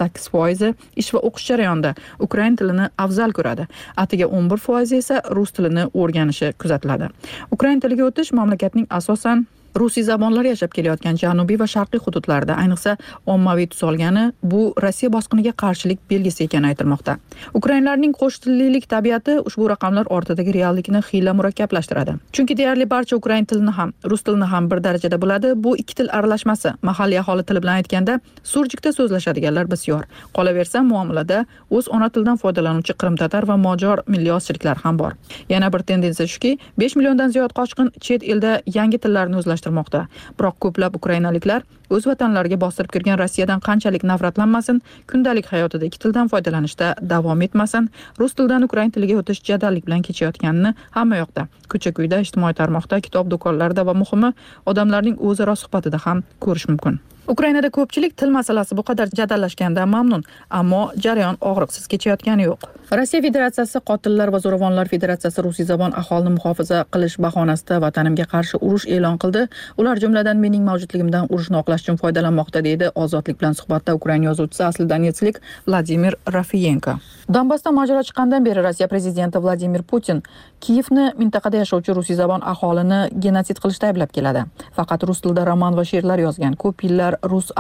68% ish va o'qish jarayonida ukrain tilini afzal ko'radi. Atiga 11% esa rus tilini o'rganishi kuzatiladi. Ukrain tiliga o'tish mamlakatning asosan Rusiy zamonlar yashab kelayotgan janubiy va sharqiy hududlarda ayniqsa ommaviy tus olgani bu Rossiya bosqiniga qarshilik belgisi ekani aytilmoqda. Ukrainlarning qo'shtillilik tabiati ushbu raqamlar ortidagi reallikni xiyla murakkablashtiradi. Chunki deyarli barcha ukrain tilini ham, rus tilini ham bir darajada biladi. Bu ikki til aralashmasi. Mahalliy aholi tili bilan aytganda surjikda so'zlashadiganlar bisyor. Qolaversa, muomalada o'z ona tilidan foydalanuvchi qrimtatar va mojor milliy ozchiliklar ham bor. Yana bir tendensiya shuki, 5 milliondan ziyod qochqin chet elda yangi tillarni o'zlashtirmoqda. Biroq ko'plab ukrainaliklar o'z vatanlariga bostirib kirgan Rossiyadan qanchalik nafratlanmasin, kundalik hayotida ikki tildan foydalanishda davom etmasin, rus tilidan ukrain tiliga o'tish jadallik bilan kechayotganini hamma yoqda, ko'cha-ko'yda, ijtimoiy tarmoqda, kitob do'konlarida va muhimi odamlarning o'zaro suhbatida ham ko'rish mumkin. Ukrainada ko'pchilik til masalasi bu qadar jadallashgandan mamnun, ammo jarayon og'riqsiz kechayotgani yo'q. Rossiya Federatsiyasi Qotillar va Zo'ravonlar Federatsiyasi rusiy zabon aholini muhofaza qilish bahonasida vatanimga qarshi urush e'lon qildi. Ular jumladan mening mavjudligimdan urushni oqlash uchun foydalanmoqda deydi Ozodlik bilan suhbatda Ukraina yozuvchisi asli donetslik Vladimir Rafiyenko. Donbassda mojaro chiqqandan beri Rossiya prezidenti Vladimir Putin Kiyevni mintaqada yashovchi rusiy zabon aholini genotsid qilishda ayblab keladi. Faqat rus tilida roman va she'rlar yozgan, ko'p yillar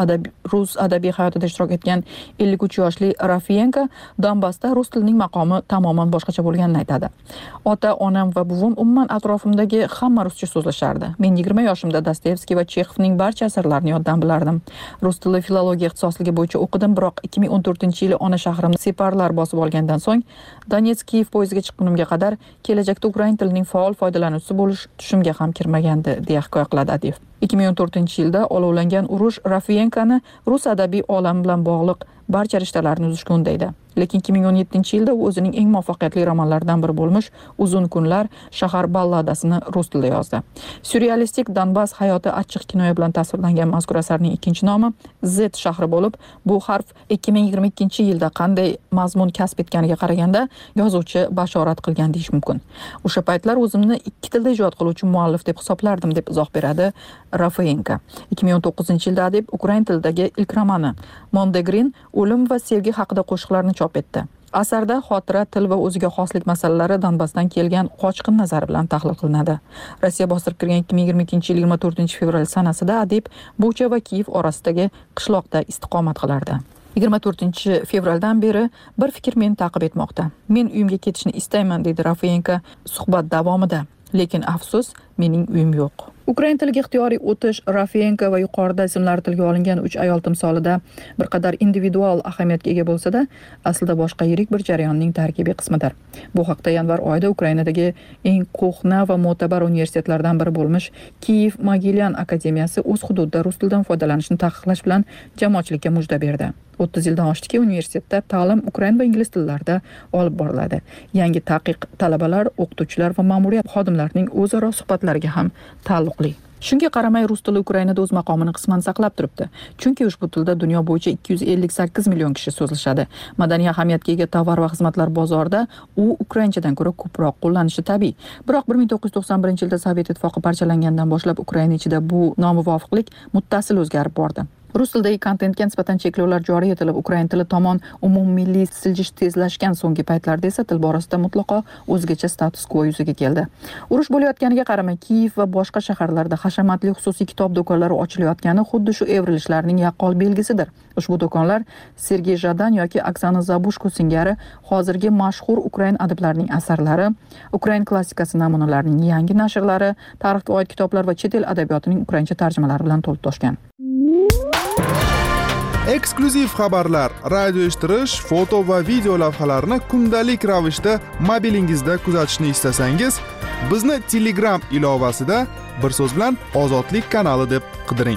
rus adabiy hayotida ishtirok etgan 53 yoshli Rafiyenko Donbassda rus tilining maqomi tamoman boshqacha bo'lganini aytadi. Ota, onam va buvim umuman atrofimdagi hamma ruscha so'zlashardi. Men 20 yoshimda Dostoyevskiy va Chexovning barcha asarlarini yoddan bilardim. Rus tili filologiya ixtisosligi bo'yicha o'qidim, biroq 2014-yili ona shahrimni separlar bosib olgandan so'ng Donetsk-Kiyev poyezdiga chiqqunimga qadar kelajakda ukrain tilining faol foydalanuvchisi bo'lish tushimga ham kirmagandi, deya hikoya qiladi adib. 2014-yilda olovlangan urush Rafiyenkoni rus adabiy olami bilan bog'liq barcha rishtalarni uzishga undaydi. Lekin 2017-yilda u o'zining eng muvaffaqiyatli romanlaridan biri bo'lmish Uzun kunlar shahar balladasini rus tilida yozdi. Surrealistik Donbass hayoti achchiq kinoya bilan tasvirlangan mazkur asarning ikkinchi nomi Z shahri bo'lib, bu harf 2022-yilda qanday mazmun kasb etganiga qaraganda yozuvchi bashorat qilgan deyish mumkin. O'sha paytlar o'zimni ikki tilda ijod qiluvchi muallif deb hisoblardim, deb izoh beradi Rafiyenko. 2019-yilda adib ukrain tilidagi ilk romani Mondegrin o'lim va sevgi haqida qo'shiqlarni chop etdi. Asarda xotira, til va o'ziga xoslik masalalari Donbassdan kelgan qochqin nazari bilan tahlil qilinadi. Rossiya bostirib kirgan 2022-yil 24-fevral sanasida adib Bucha va Kiyev orasidagi qishloqda istiqomat qilardi. 24-fevraldan beri bir fikr meni ta'qib etmoqda. Men uyimga ketishni istayman, dedi Rafiyenko suhbat davomida. Lekin afsus, mening uyim yo'q. Ukrain tiliga ixtiyoriy o'tish Rafiyenko va yuqorida ismlari tilga olingan 3 ayol timsolida bir qadar individual ahamiyatga ega bo'lsa-da, aslida boshqa yirik bir jarayonning tarkibiy qismidir. Bu haqda yanvar oyida Ukrainadagi eng ko'hna va mo'tabar universitetlardan biri bo'lmish Kiyev Mogilyan akademiyasi o'z hududida rus tilidan foydalanishni taqiqlash bilan jamoatchilikka mujda berdi. 30 yildan oshdiki, universitetda ta'lim ukrain va ingliz tillarida olib boriladi. Yangi taqiq talabalar, o'qituvchilar va ma'muriyat xodimlarining o'zaro suhbatlariga ham taalluqli. Shunga qaramay rus tili Ukrainada o'z maqomini qisman saqlab turibdi. Chunki ushbu tilda dunyo bo'yicha 258 million kishi so'zlashadi. Madaniy ahamiyatga ega tovar va xizmatlar bozorida u ukrainchadan ko'ra ko'proq qo'llanishi tabiiy. Biroq 1991-yilda Sovet ittifoqi parchalangandan boshlab Ukraina ichida bu nomuvofiqlik muttasil o'zgarib bordi. Rus tilidagi kontentga nisbatan cheklovlar joriy etilib, ukrain tili tomon umummilliy siljish tezlashgan so'nggi paytlarda esa til borasida mutlaqo o'zgacha status quo yuzaga keldi. Urush bo'layotganiga qaramay Kiyev va boshqa shaharlarda hashamatli xususiy kitob do'konlari ochilayotgani xuddi shu evrilishlarning yaqqol belgisidir. Ushbu do'konlar Sergey Jadan yoki Oksana Zabushko singari hozirgi mashhur ukrain adiblarining asarlari, ukrain klassikasi namunalarining yangi nashrlari, tarixga oid kitoblar va chet el adabiyotining ukraincha tarjimalari bilan to'lib toshgan. Eksklyuziv xabarlar, radio eshittirish, foto va video lavhalarni kundalik ravishda mobilingizda kuzatishni istasangiz, bizni Telegram ilovasida bir so'z bilan Ozodlik kanali deb qidiring.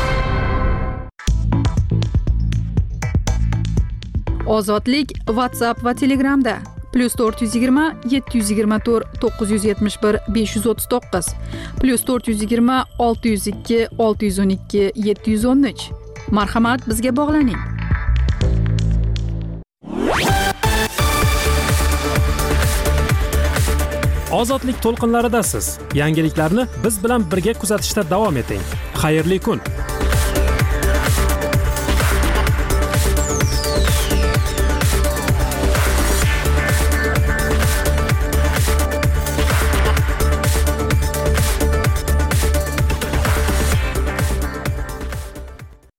Ozodlik WhatsApp va Telegramda +420 724 971 539 +420 602 612 713. Marhamat, bizga bog'laning. Ozodlik to'lqinlaridasiz. Yangiliklarni biz bilan birga kuzatishda davom eting. Xayrli kun.